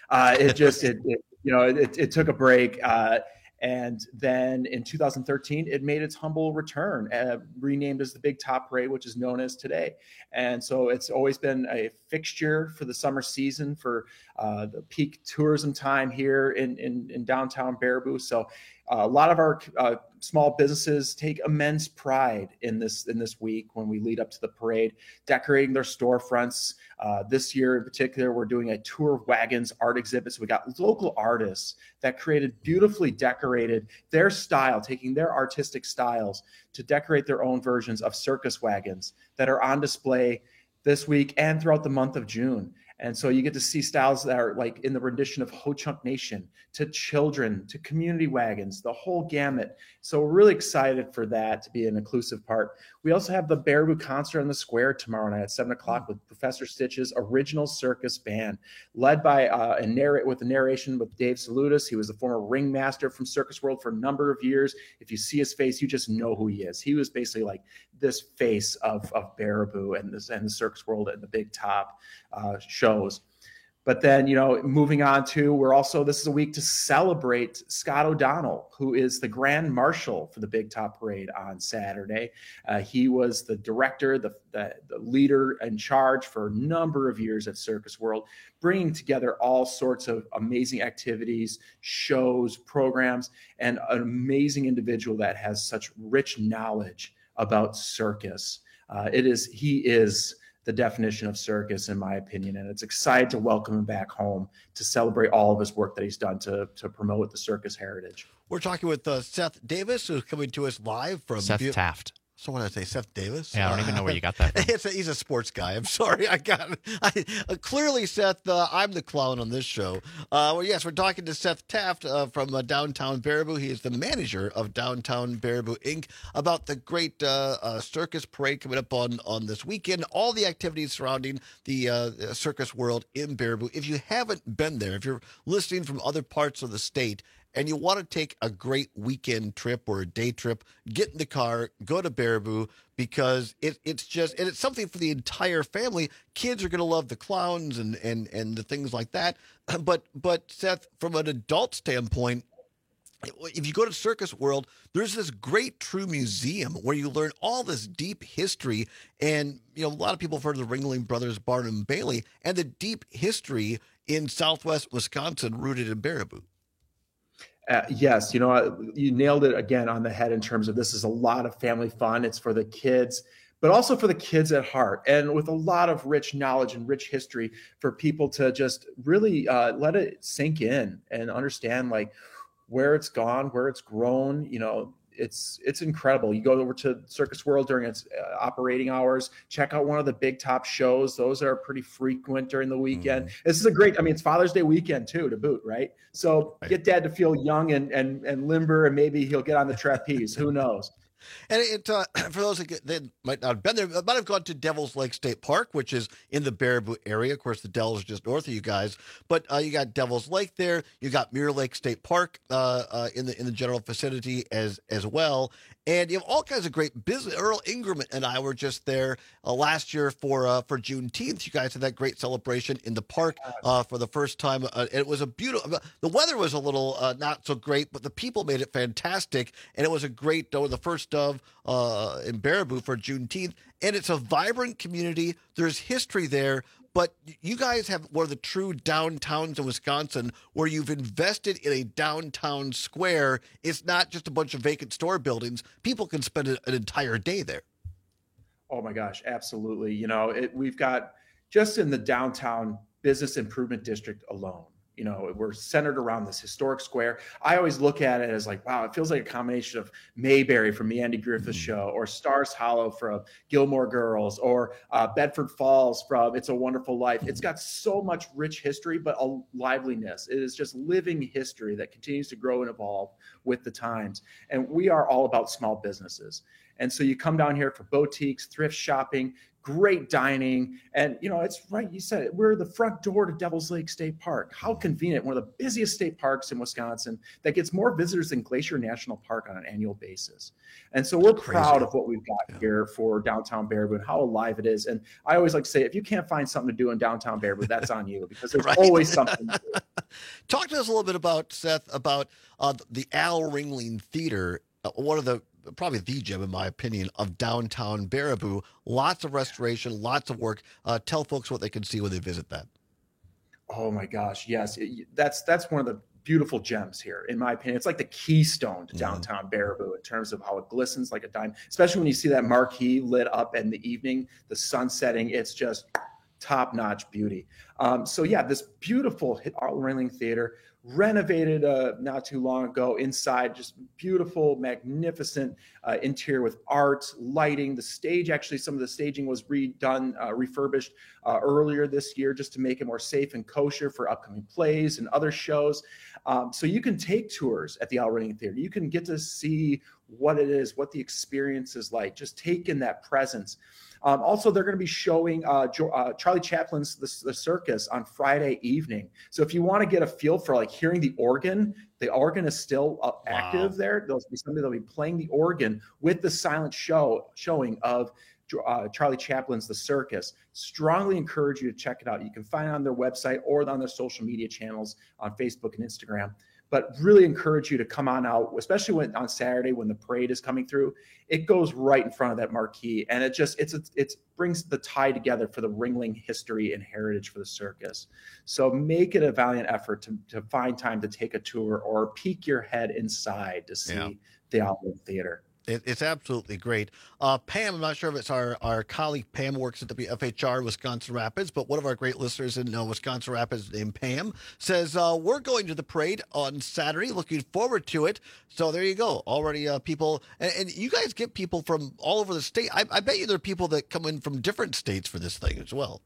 It took a break. And then in 2013, it made its humble return, renamed as the Big Top Parade, which is known as today. And so it's always been a fixture for the summer season, for the peak tourism time here in downtown Baraboo. So a lot of our small businesses take immense pride in this week when we lead up to the parade, decorating their storefronts. This year in particular, we're doing a tour of wagons art exhibit. So we got local artists that created beautifully decorated their style, taking their artistic styles to decorate their own versions of circus wagons that are on display this week and throughout the month of June. And so you get to see styles that are like in the rendition of Ho Chunk Nation, to children, to community wagons, the whole gamut. So we're really excited for that to be an inclusive part. We also have the Baraboo concert on the square tomorrow night at 7 o'clock with Professor Stitch's original circus band, led by with the narration with Dave Salutis. He was the former ringmaster from Circus World for a number of years. If you see his face, you just know who he is. He was basically like this face of Baraboo and the Circus World and the Big Top shows. But then, moving on to, this is a week to celebrate Scott O'Donnell, who is the Grand Marshal for the Big Top Parade on Saturday. He was the director, the leader in charge for a number of years at Circus World, bringing together all sorts of amazing activities, shows, programs, and an amazing individual that has such rich knowledge about circus. He is the definition of circus, in my opinion, and it's excited to welcome him back home to celebrate all of his work that he's done to promote the circus heritage. We're talking with Seth Davis, who's coming to us live from Seth Taft. So when I say Seth Davis, yeah, I don't even know where you got that from. He's a sports guy. I'm sorry, clearly, Seth. I'm the clown on this show. Yes, we're talking to Seth Taft from downtown Baraboo. He is the manager of Downtown Baraboo Inc. about the great circus parade coming up on this weekend. All the activities surrounding the circus world in Baraboo. If you haven't been there, if you're listening from other parts of the state, and you want to take a great weekend trip or a day trip, get in the car, go to Baraboo, because it's something for the entire family. Kids are going to love the clowns and the things like that. But Seth, from an adult standpoint, if you go to Circus World, there's this great true museum where you learn all this deep history. And, a lot of people have heard of the Ringling Brothers, Barnum and Bailey, and the deep history in Southwest Wisconsin rooted in Baraboo. Yes, you nailed it again on the head in terms of this is a lot of family fun. It's for the kids, but also for the kids at heart, and with a lot of rich knowledge and rich history for people to just really let it sink in and understand like where it's gone, where it's grown. It's incredible. You go over to Circus World during its operating hours, check out one of the Big Top shows. Those are pretty frequent during the weekend. This is it's Father's Day weekend too, to boot, right? So get dad to feel young and limber, and maybe he'll get on the trapeze. Who knows? And for those that might not have been there, might have gone to Devil's Lake State Park, which is in the Baraboo area. Of course, the Dells are just north of you guys. But you got Devil's Lake there. You got Mirror Lake State Park in the general vicinity as well. And you have all kinds of great business. Earl Ingram and I were just there last year for Juneteenth. You guys had that great celebration in the park for the first time. It was a beautiful. The weather was a little not so great, but the people made it fantastic, and it was a great. The first of in Baraboo for Juneteenth, and it's a vibrant community. There's history there. But you guys have one of the true downtowns in Wisconsin where you've invested in a downtown square. It's not just a bunch of vacant store buildings. People can spend an entire day there. Oh, my gosh, absolutely. We've got just in the downtown business improvement district alone. We're centered around this historic square. I always look at it as like, wow, it feels like a combination of Mayberry from the Andy Griffith Show, or Stars Hollow from Gilmore Girls, or Bedford Falls from It's a Wonderful Life. It's got so much rich history, but a liveliness. It is just living history that continues to grow and evolve with the times. And we are all about small businesses. And so you come down here for boutiques, thrift shopping, great dining. And, it's right. You said it. We're the front door to Devil's Lake State Park. How convenient. One of the busiest state parks in Wisconsin that gets more visitors than Glacier National Park on an annual basis. And so we're proud of what we've got here for downtown Baraboo and how alive it is. And I always like to say, if you can't find something to do in downtown Baraboo, that's on you, because there's always something to do. Talk to us a little bit about, Seth, about the Al Ringling Theater, one of the probably the gem, in my opinion, of downtown Baraboo. Lots of restoration, lots of work. Tell folks what they can see when they visit that. Oh my gosh, yes. That's one of the beautiful gems here, in my opinion. It's like the keystone to downtown Baraboo in terms of how it glistens like a dime, especially when you see that marquee lit up in the evening, the sun setting. It's just top-notch beauty. This beautiful Al Ringling Theater, renovated not too long ago. Inside, just beautiful, magnificent interior with art, lighting. The stage, actually, some of the staging was redone, refurbished earlier this year, just to make it more safe and kosher for upcoming plays and other shows. So you can take tours at the Al Ringling Theater. You can get to see what it is, what the experience is like. Just take in that presence. Also, they're going to be showing Charlie Chaplin's The Circus on Friday evening. So if you want to get a feel for like hearing the organ is still active there. There'll be somebody that'll be playing the organ with the silent showing of Charlie Chaplin's The Circus. Strongly encourage you to check it out. You can find it on their website or on their social media channels on Facebook and Instagram. But really encourage you to come on out, especially on Saturday when the parade is coming through. It goes right in front of that marquee, and it brings the tie together for the Ringling history and heritage for the circus. So make it a valiant effort to find time to take a tour or peek your head inside to see the Al Ringling Theater. It's absolutely great. Pam, I'm not sure if it's our colleague Pam works at WFHR Wisconsin Rapids, but one of our great listeners in Wisconsin Rapids named Pam says, we're going to the parade on Saturday, looking forward to it. So there you go. Already people, and you guys get people from all over the state. I bet you there are people that come in from different states for this thing as well.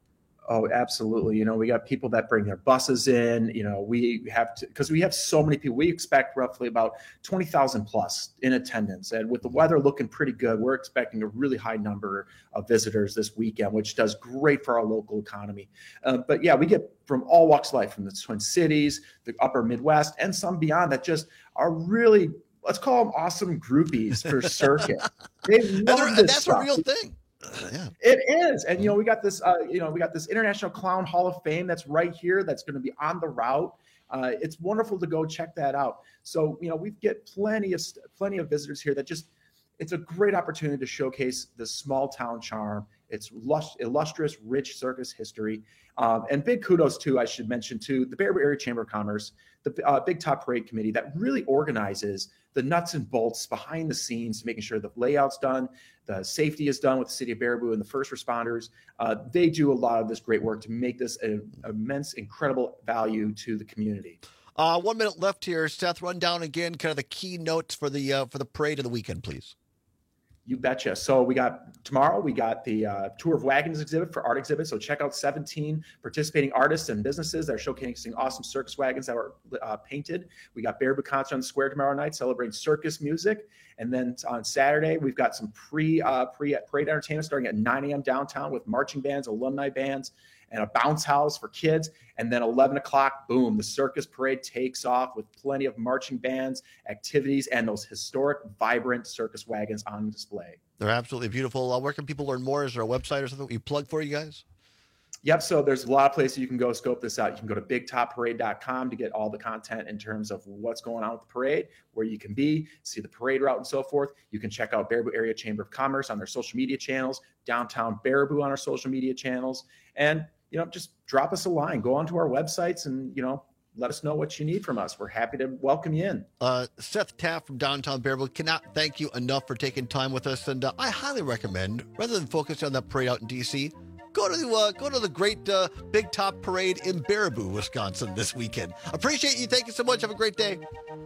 Oh, absolutely. We got people that bring their buses in. We have to, because we have so many people. We expect roughly about 20,000 plus in attendance. And with the weather looking pretty good, we're expecting a really high number of visitors this weekend, which does great for our local economy. But we get from all walks of life, from the Twin Cities, the upper Midwest, and some beyond that just are really, let's call them awesome groupies for circus. They love this that's stuff. A real thing. Yeah. It is. And, we got this, International Clown Hall of Fame that's right here. That's going to be on the route. It's wonderful to go check that out. So, we get plenty of visitors here that it's a great opportunity to showcase the small town charm. It's illustrious, rich circus history. And big kudos to, I should mention too, the Baraboo Area Chamber of Commerce, the Big Top Parade Committee that really organizes the nuts and bolts behind the scenes, making sure the layout's done, the safety is done with the city of Baraboo and the first responders. They do a lot of this great work to make this an immense, incredible value to the community. 1 minute left here. Seth, run down again kind of the key notes for the parade of the weekend, please. You betcha. So tomorrow we got the Tour of Wagons exhibit for art exhibit. So check out 17 participating artists and businesses that are showcasing awesome circus wagons that were painted. We got Baraboo Concert on the Square tomorrow night celebrating circus music. And then on Saturday, we've got some parade entertainment starting at 9 a.m. downtown with marching bands, alumni bands, and a bounce house for kids. And then 11 o'clock, boom, the circus parade takes off with plenty of marching bands, activities, and those historic, vibrant circus wagons on display. They're absolutely beautiful. Where can people learn more? Is there a website or something you plug for you guys? Yep. So there's a lot of places you can go scope this out. You can go to bigtopparade.com to get all the content in terms of what's going on with the parade, where you can be, see the parade route and so forth. You can check out Baraboo Area Chamber of Commerce on their social media channels, Downtown Baraboo on our social media channels. And, just drop us a line, go onto our websites and, let us know what you need from us. We're happy to welcome you in. Seth Taft from Downtown Baraboo, cannot thank you enough for taking time with us. And I highly recommend, rather than focus on that parade out in D.C., go to the great Big Top Parade in Baraboo, Wisconsin this weekend. Appreciate you. Thank you so much. Have a great day.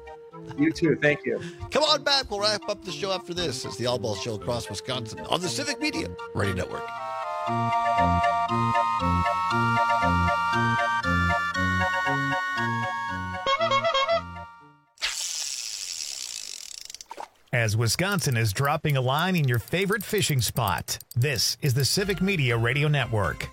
You too. Thank you. Come on back. We'll wrap up the show after this. It's the All Ball Show across Wisconsin on the Civic Media Radio Network. as Wisconsin is dropping a line in your favorite fishing spot. This is the Civic Media Radio Network.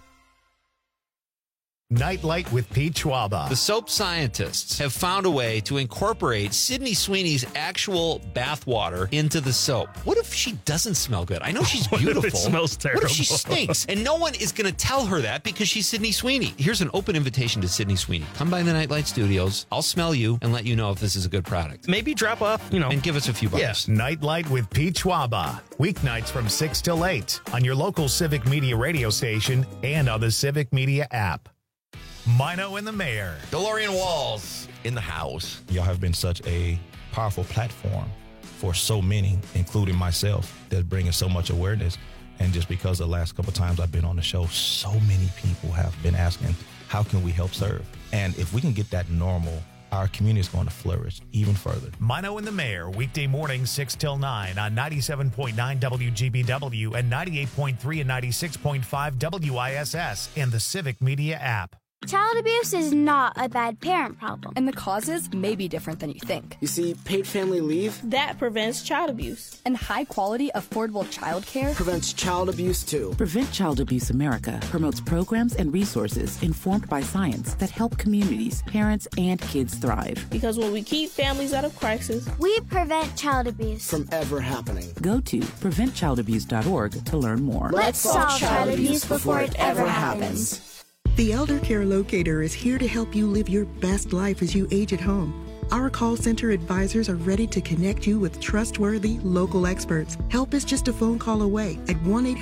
Nightlight with Pete Schwaba. The soap scientists have found a way to incorporate Sydney Sweeney's actual bath water into the soap. What if she doesn't smell good? I know she's beautiful. What if it smells terrible? What if she stinks? And no one is going to tell her that because she's Sydney Sweeney. Here's an open invitation to Sydney Sweeney. Come by the Nightlight Studios. I'll smell you and let you know if this is a good product. Maybe drop off, and give us a few bucks. Yes. Nightlight with Pete Schwaba. Weeknights from 6 till 8 on your local Civic Media radio station and on the Civic Media app. Mino and the Mayor. DeLorean Walls in the house. Y'all have been such a powerful platform for so many, including myself, that's bringing so much awareness. And just because the last couple of times I've been on the show, so many people have been asking, how can we help serve? And if we can get that normal, our community is going to flourish even further. Mino and the Mayor, weekday mornings 6 till 9 on 97.9 WGBW and 98.3 and 96.5 WISS and the Civic Media app. Child abuse is not a bad parent problem. And the causes may be different than you think. You see, paid family leave, that prevents child abuse. And high-quality, affordable child care prevents child abuse, too. Prevent Child Abuse America promotes programs and resources informed by science that help communities, parents, and kids thrive. Because when we keep families out of crisis, we prevent child abuse from ever happening. Go to preventchildabuse.org to learn more. Let's solve child abuse before it ever happens. The Elder Care Locator is here to help you live your best life as you age at home. Our call center advisors are ready to connect you with trustworthy local experts. Help is just a phone call away at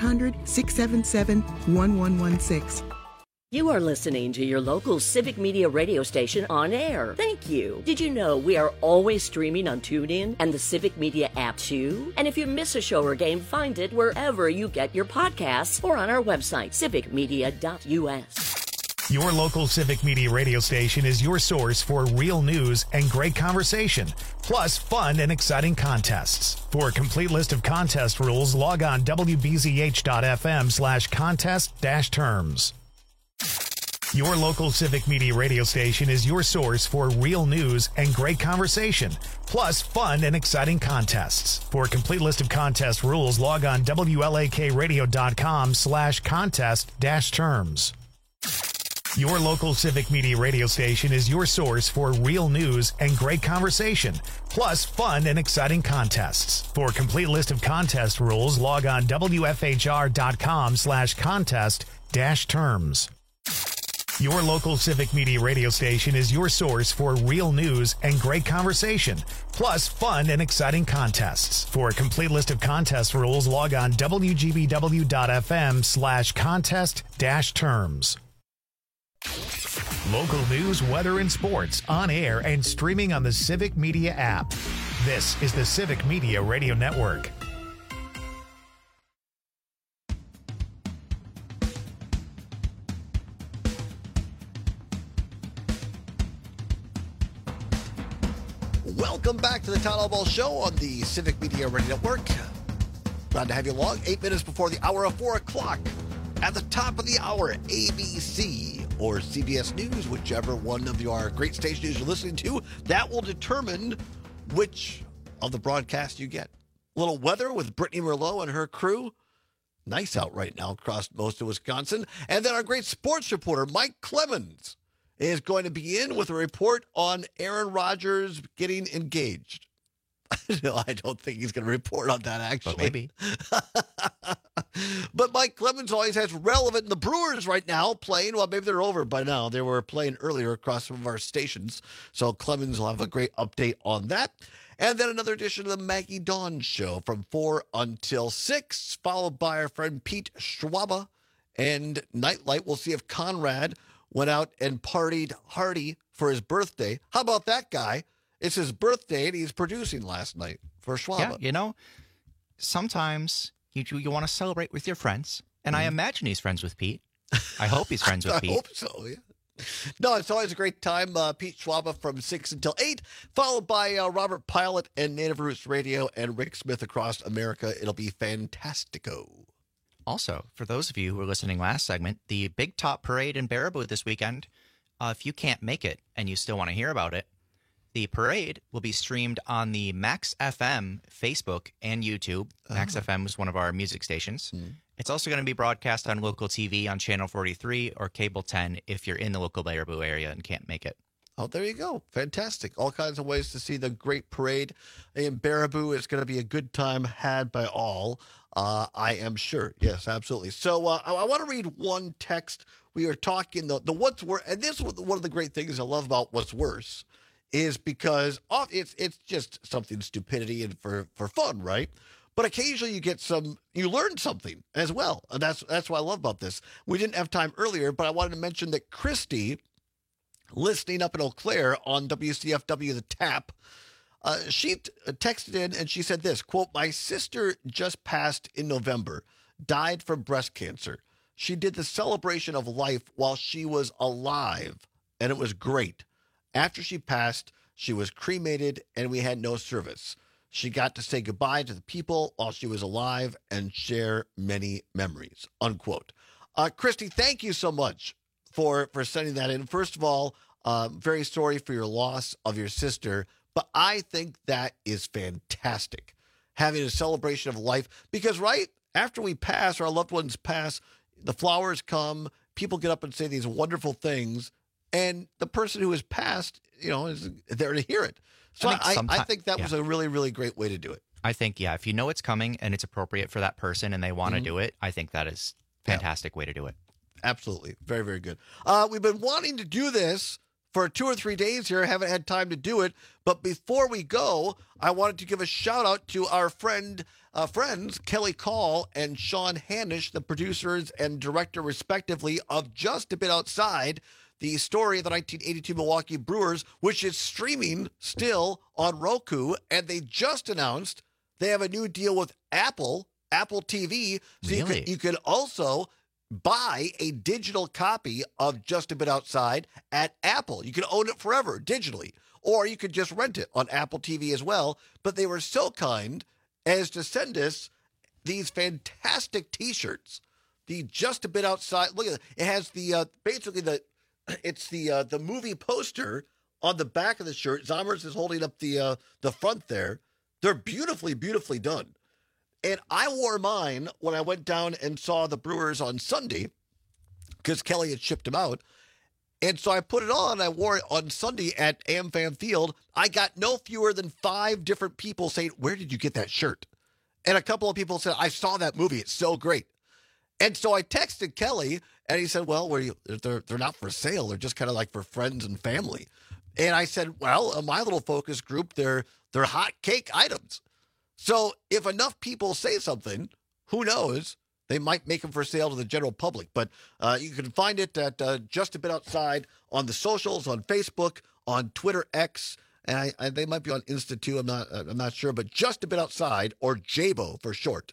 1-800-677-1116. You are listening to your local Civic Media radio station on air. Thank you. Did you know we are always streaming on TuneIn and the Civic Media app too? And if you miss a show or game, find it wherever you get your podcasts or on our website, civicmedia.us. Your local Civic Media radio station is your source for real news and great conversation, plus fun and exciting contests. For a complete list of contest rules, log on wbzh.fm/contest-terms. Your local Civic Media radio station is your source for real news and great conversation, plus fun and exciting contests. For a complete list of contest rules, log on wlakradio.com/contest-terms. Your local Civic Media radio station is your source for real news and great conversation, plus fun and exciting contests. For a complete list of contest rules, log on wfhr.com/contest-terms. Your local Civic Media radio station is your source for real news and great conversation, plus fun and exciting contests. For a complete list of contest rules, log on wgbw.fm/contest-terms. Local news, weather, and sports on air and streaming on the Civic Media app. This is the Civic Media Radio Network. Welcome back to the Town Hall Ball Show on the Civic Media Radio Network. Glad to have you along. 8 minutes before the hour of 4 o'clock. At the top of the hour, ABC or CBS News, whichever one of your great stations you're listening to, that will determine which of the broadcasts you get. A little weather with Brittany Merlot and her crew. Nice out right now across most of Wisconsin. And then our great sports reporter, Mike Clemens, is going to be in with a report on Aaron Rodgers getting engaged. No, I don't think he's going to report on that, actually. But maybe. But Mike Clemens always has relevant. The Brewers right now playing, well, maybe they're over by now. They were playing earlier across some of our stations. So Clemens will have a great update on that. And then another edition of the Maggie Dawn Show from 4 until 6, followed by our friend Pete Schwaba. And Nightlight, we'll see if Conrad went out and partied hardy for his birthday. How about that guy? It's his birthday, and he's producing last night for Schwaba. Yeah, you know, sometimes you want to celebrate with your friends, and I imagine he's friends with Pete. I hope he's friends with Pete. I hope so, yeah. No, it's always a great time. Pete Schwaba from 6 until 8, followed by Robert Pilot and Native Roots Radio and Rick Smith across America. It'll be fantastico. Also, for those of you who were listening last segment, the Big Top Parade in Baraboo this weekend, if you can't make it and you still want to hear about it, The parade will be streamed on the Max FM Facebook and YouTube. Max FM is one of our music stations. It's also going to be broadcast on local TV on Channel 43 or Cable 10 if you're in the local Baraboo area and can't make it. Oh, there you go. Fantastic. All kinds of ways to see the great parade in Baraboo. It's going to be a good time had by all, I am sure. Yes, absolutely. So I want to read one text. We are talking the what's worse, and this is one of the great things I love about what's worse is because it's just something stupidity and for fun, right? But occasionally you learn something as well. And that's what I love about this. We didn't have time earlier, but I wanted to mention that Christy, listening up in Eau Claire on WCFW The Tap, she texted in and she said this, quote, "My sister just passed in November, died from breast cancer. She did the celebration of life while she was alive, and it was great. After she passed, she was cremated and we had no service. She got to say goodbye to the people while she was alive and share many memories," unquote. Christy, thank you so much for sending that in. First of all, very sorry for your loss of your sister, but I think that is fantastic, having a celebration of life, because right after we pass, our loved ones pass, the flowers come, people get up and say these wonderful things, and the person who has passed, is there to hear it. So I think that was a really, really great way to do it. I think, if you know it's coming and it's appropriate for that person and they want to do it, I think that is a fantastic way to do it. Absolutely. Very, very good. We've been wanting to do this for 2 or 3 days here. Haven't had time to do it. But before we go, I wanted to give a shout out to our friends, Kelly Call and Sean Hanish, the producers and director, respectively, of Just a Bit Outside, the story of the 1982 Milwaukee Brewers, which is streaming still on Roku. And they just announced they have a new deal with Apple TV. So you can also buy a digital copy of Just a Bit Outside at Apple. You can own it forever digitally, or you could just rent it on Apple TV as well. But they were so kind as to send us these fantastic T-shirts. The Just a Bit Outside. Look at it. It has the the movie poster on the back of the shirt. Zommers is holding up the front there. They're beautifully, beautifully done. And I wore mine when I went down and saw the Brewers on Sunday because Kelly had shipped them out. And so I put it on. I wore it on Sunday at AmFam Field. I got no fewer than 5 different people saying, "Where did you get that shirt?" And a couple of people said, "I saw that movie. It's so great." And so I texted Kelly, and he said, "Well, they're not for sale. They're just kind of like for friends and family." And I said, "Well, my little focus group, they're hot cake items. So if enough people say something, who knows? They might make them for sale to the general public." But you can find it at Just a Bit Outside on the socials, on Facebook, on Twitter X, and they might be on Insta too. I'm not sure, but Just a Bit Outside, or Jabo for short.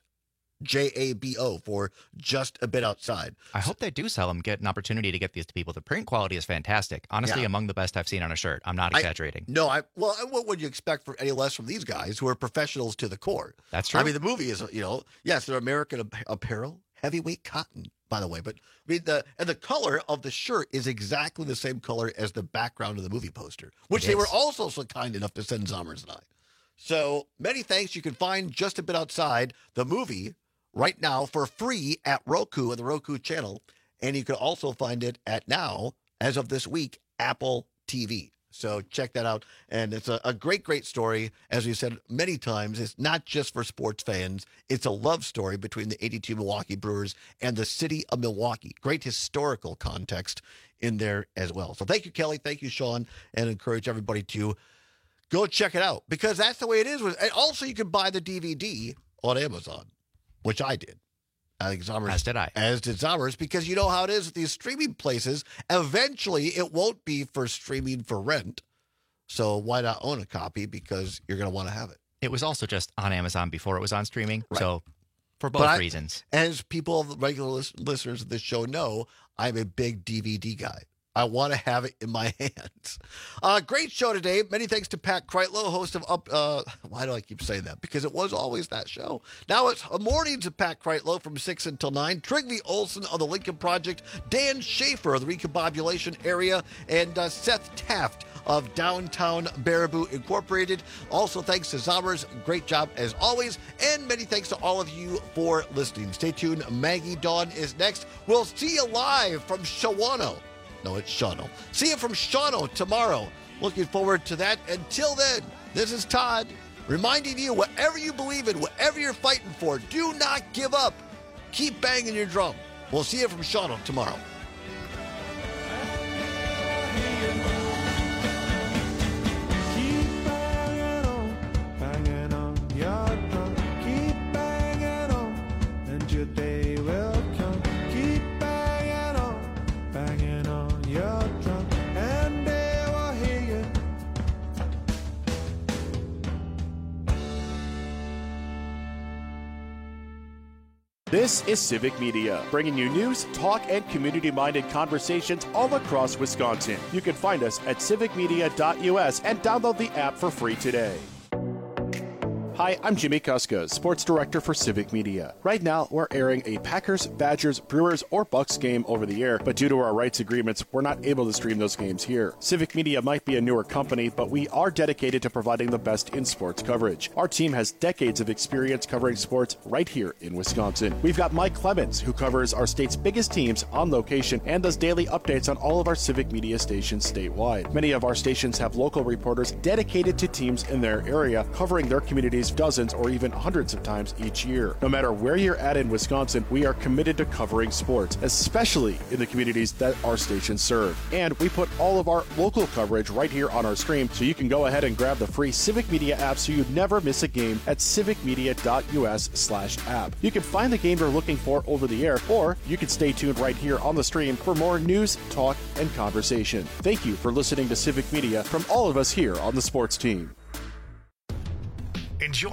JABO for Just a Bit Outside. I hope they do sell them, get an opportunity to get these to people. The print quality is fantastic. Honestly, among the best I've seen on a shirt. I'm not exaggerating. What would you expect for any less from these guys who are professionals to the core? That's true. I mean, the movie is, yes, they're American Apparel, heavyweight cotton, by the way. But I mean, the color of the shirt is exactly the same color as the background of the movie poster, which they were also so kind enough to send Zommers and I. So many thanks. You can find Just a Bit Outside, the movie, right now for free at Roku and the Roku channel. And you can also find it at now, as of this week, Apple TV. So check that out. And it's a great, great story. As we said many times, it's not just for sports fans. It's a love story between the 82 Milwaukee Brewers and the city of Milwaukee. Great historical context in there as well. So thank you, Kelly. Thank you, Sean. And encourage everybody to go check it out, because that's the way it is. And also, you can buy the DVD on Amazon, which I did. I think Zommers, as did Zommers, because you know how it is with these streaming places. Eventually, it won't be for streaming for rent. So why not own a copy? Because you're going to want to have it. It was also just on Amazon before it was on streaming. Right. So for both reasons. As people, regular listeners of this show know, I'm a big DVD guy. I want to have it in my hands. Great show today. Many thanks to Pat Kreitlow, host of why do I keep saying that? Because it was always that show. Now it's Mornings of Pat Kreitlow from 6 until 9. Trygve Olson of the Lincoln Project, Dan Schaefer of the Recombobulation Area, and Seth Taft of Downtown Baraboo Incorporated. Also, thanks to Zommers. Great job as always. And many thanks to all of you for listening. Stay tuned. Maggie Dawn is next. We'll see you live from Shawano. No, it's Shawano. See you from Shawano tomorrow. Looking forward to that. Until then, this is Todd reminding you, whatever you believe in, whatever you're fighting for, do not give up. Keep banging your drum. We'll see you from Shawano tomorrow. This is Civic Media, bringing you news, talk, and community-minded conversations all across Wisconsin. You can find us at civicmedia.us and download the app for free today. Hi, I'm Jimmy Kuska, Sports Director for Civic Media. Right now, we're airing a Packers, Badgers, Brewers, or Bucks game over the air, but due to our rights agreements, we're not able to stream those games here. Civic Media might be a newer company, but we are dedicated to providing the best in sports coverage. Our team has decades of experience covering sports right here in Wisconsin. We've got Mike Clemens, who covers our state's biggest teams on location and does daily updates on all of our Civic Media stations statewide. Many of our stations have local reporters dedicated to teams in their area, covering their communities dozens or even hundreds of times each year. No matter where you're at in Wisconsin, we are committed to covering sports, especially in the communities that our stations serve. And we put all of our local coverage right here on our stream, so you can go ahead and grab the free Civic Media app so you never miss a game at civicmedia.us/app. You can find the game you're looking for over the air, or you can stay tuned right here on the stream for more news, talk, and conversation. Thank you for listening to Civic Media from all of us here on the sports team. Enjoy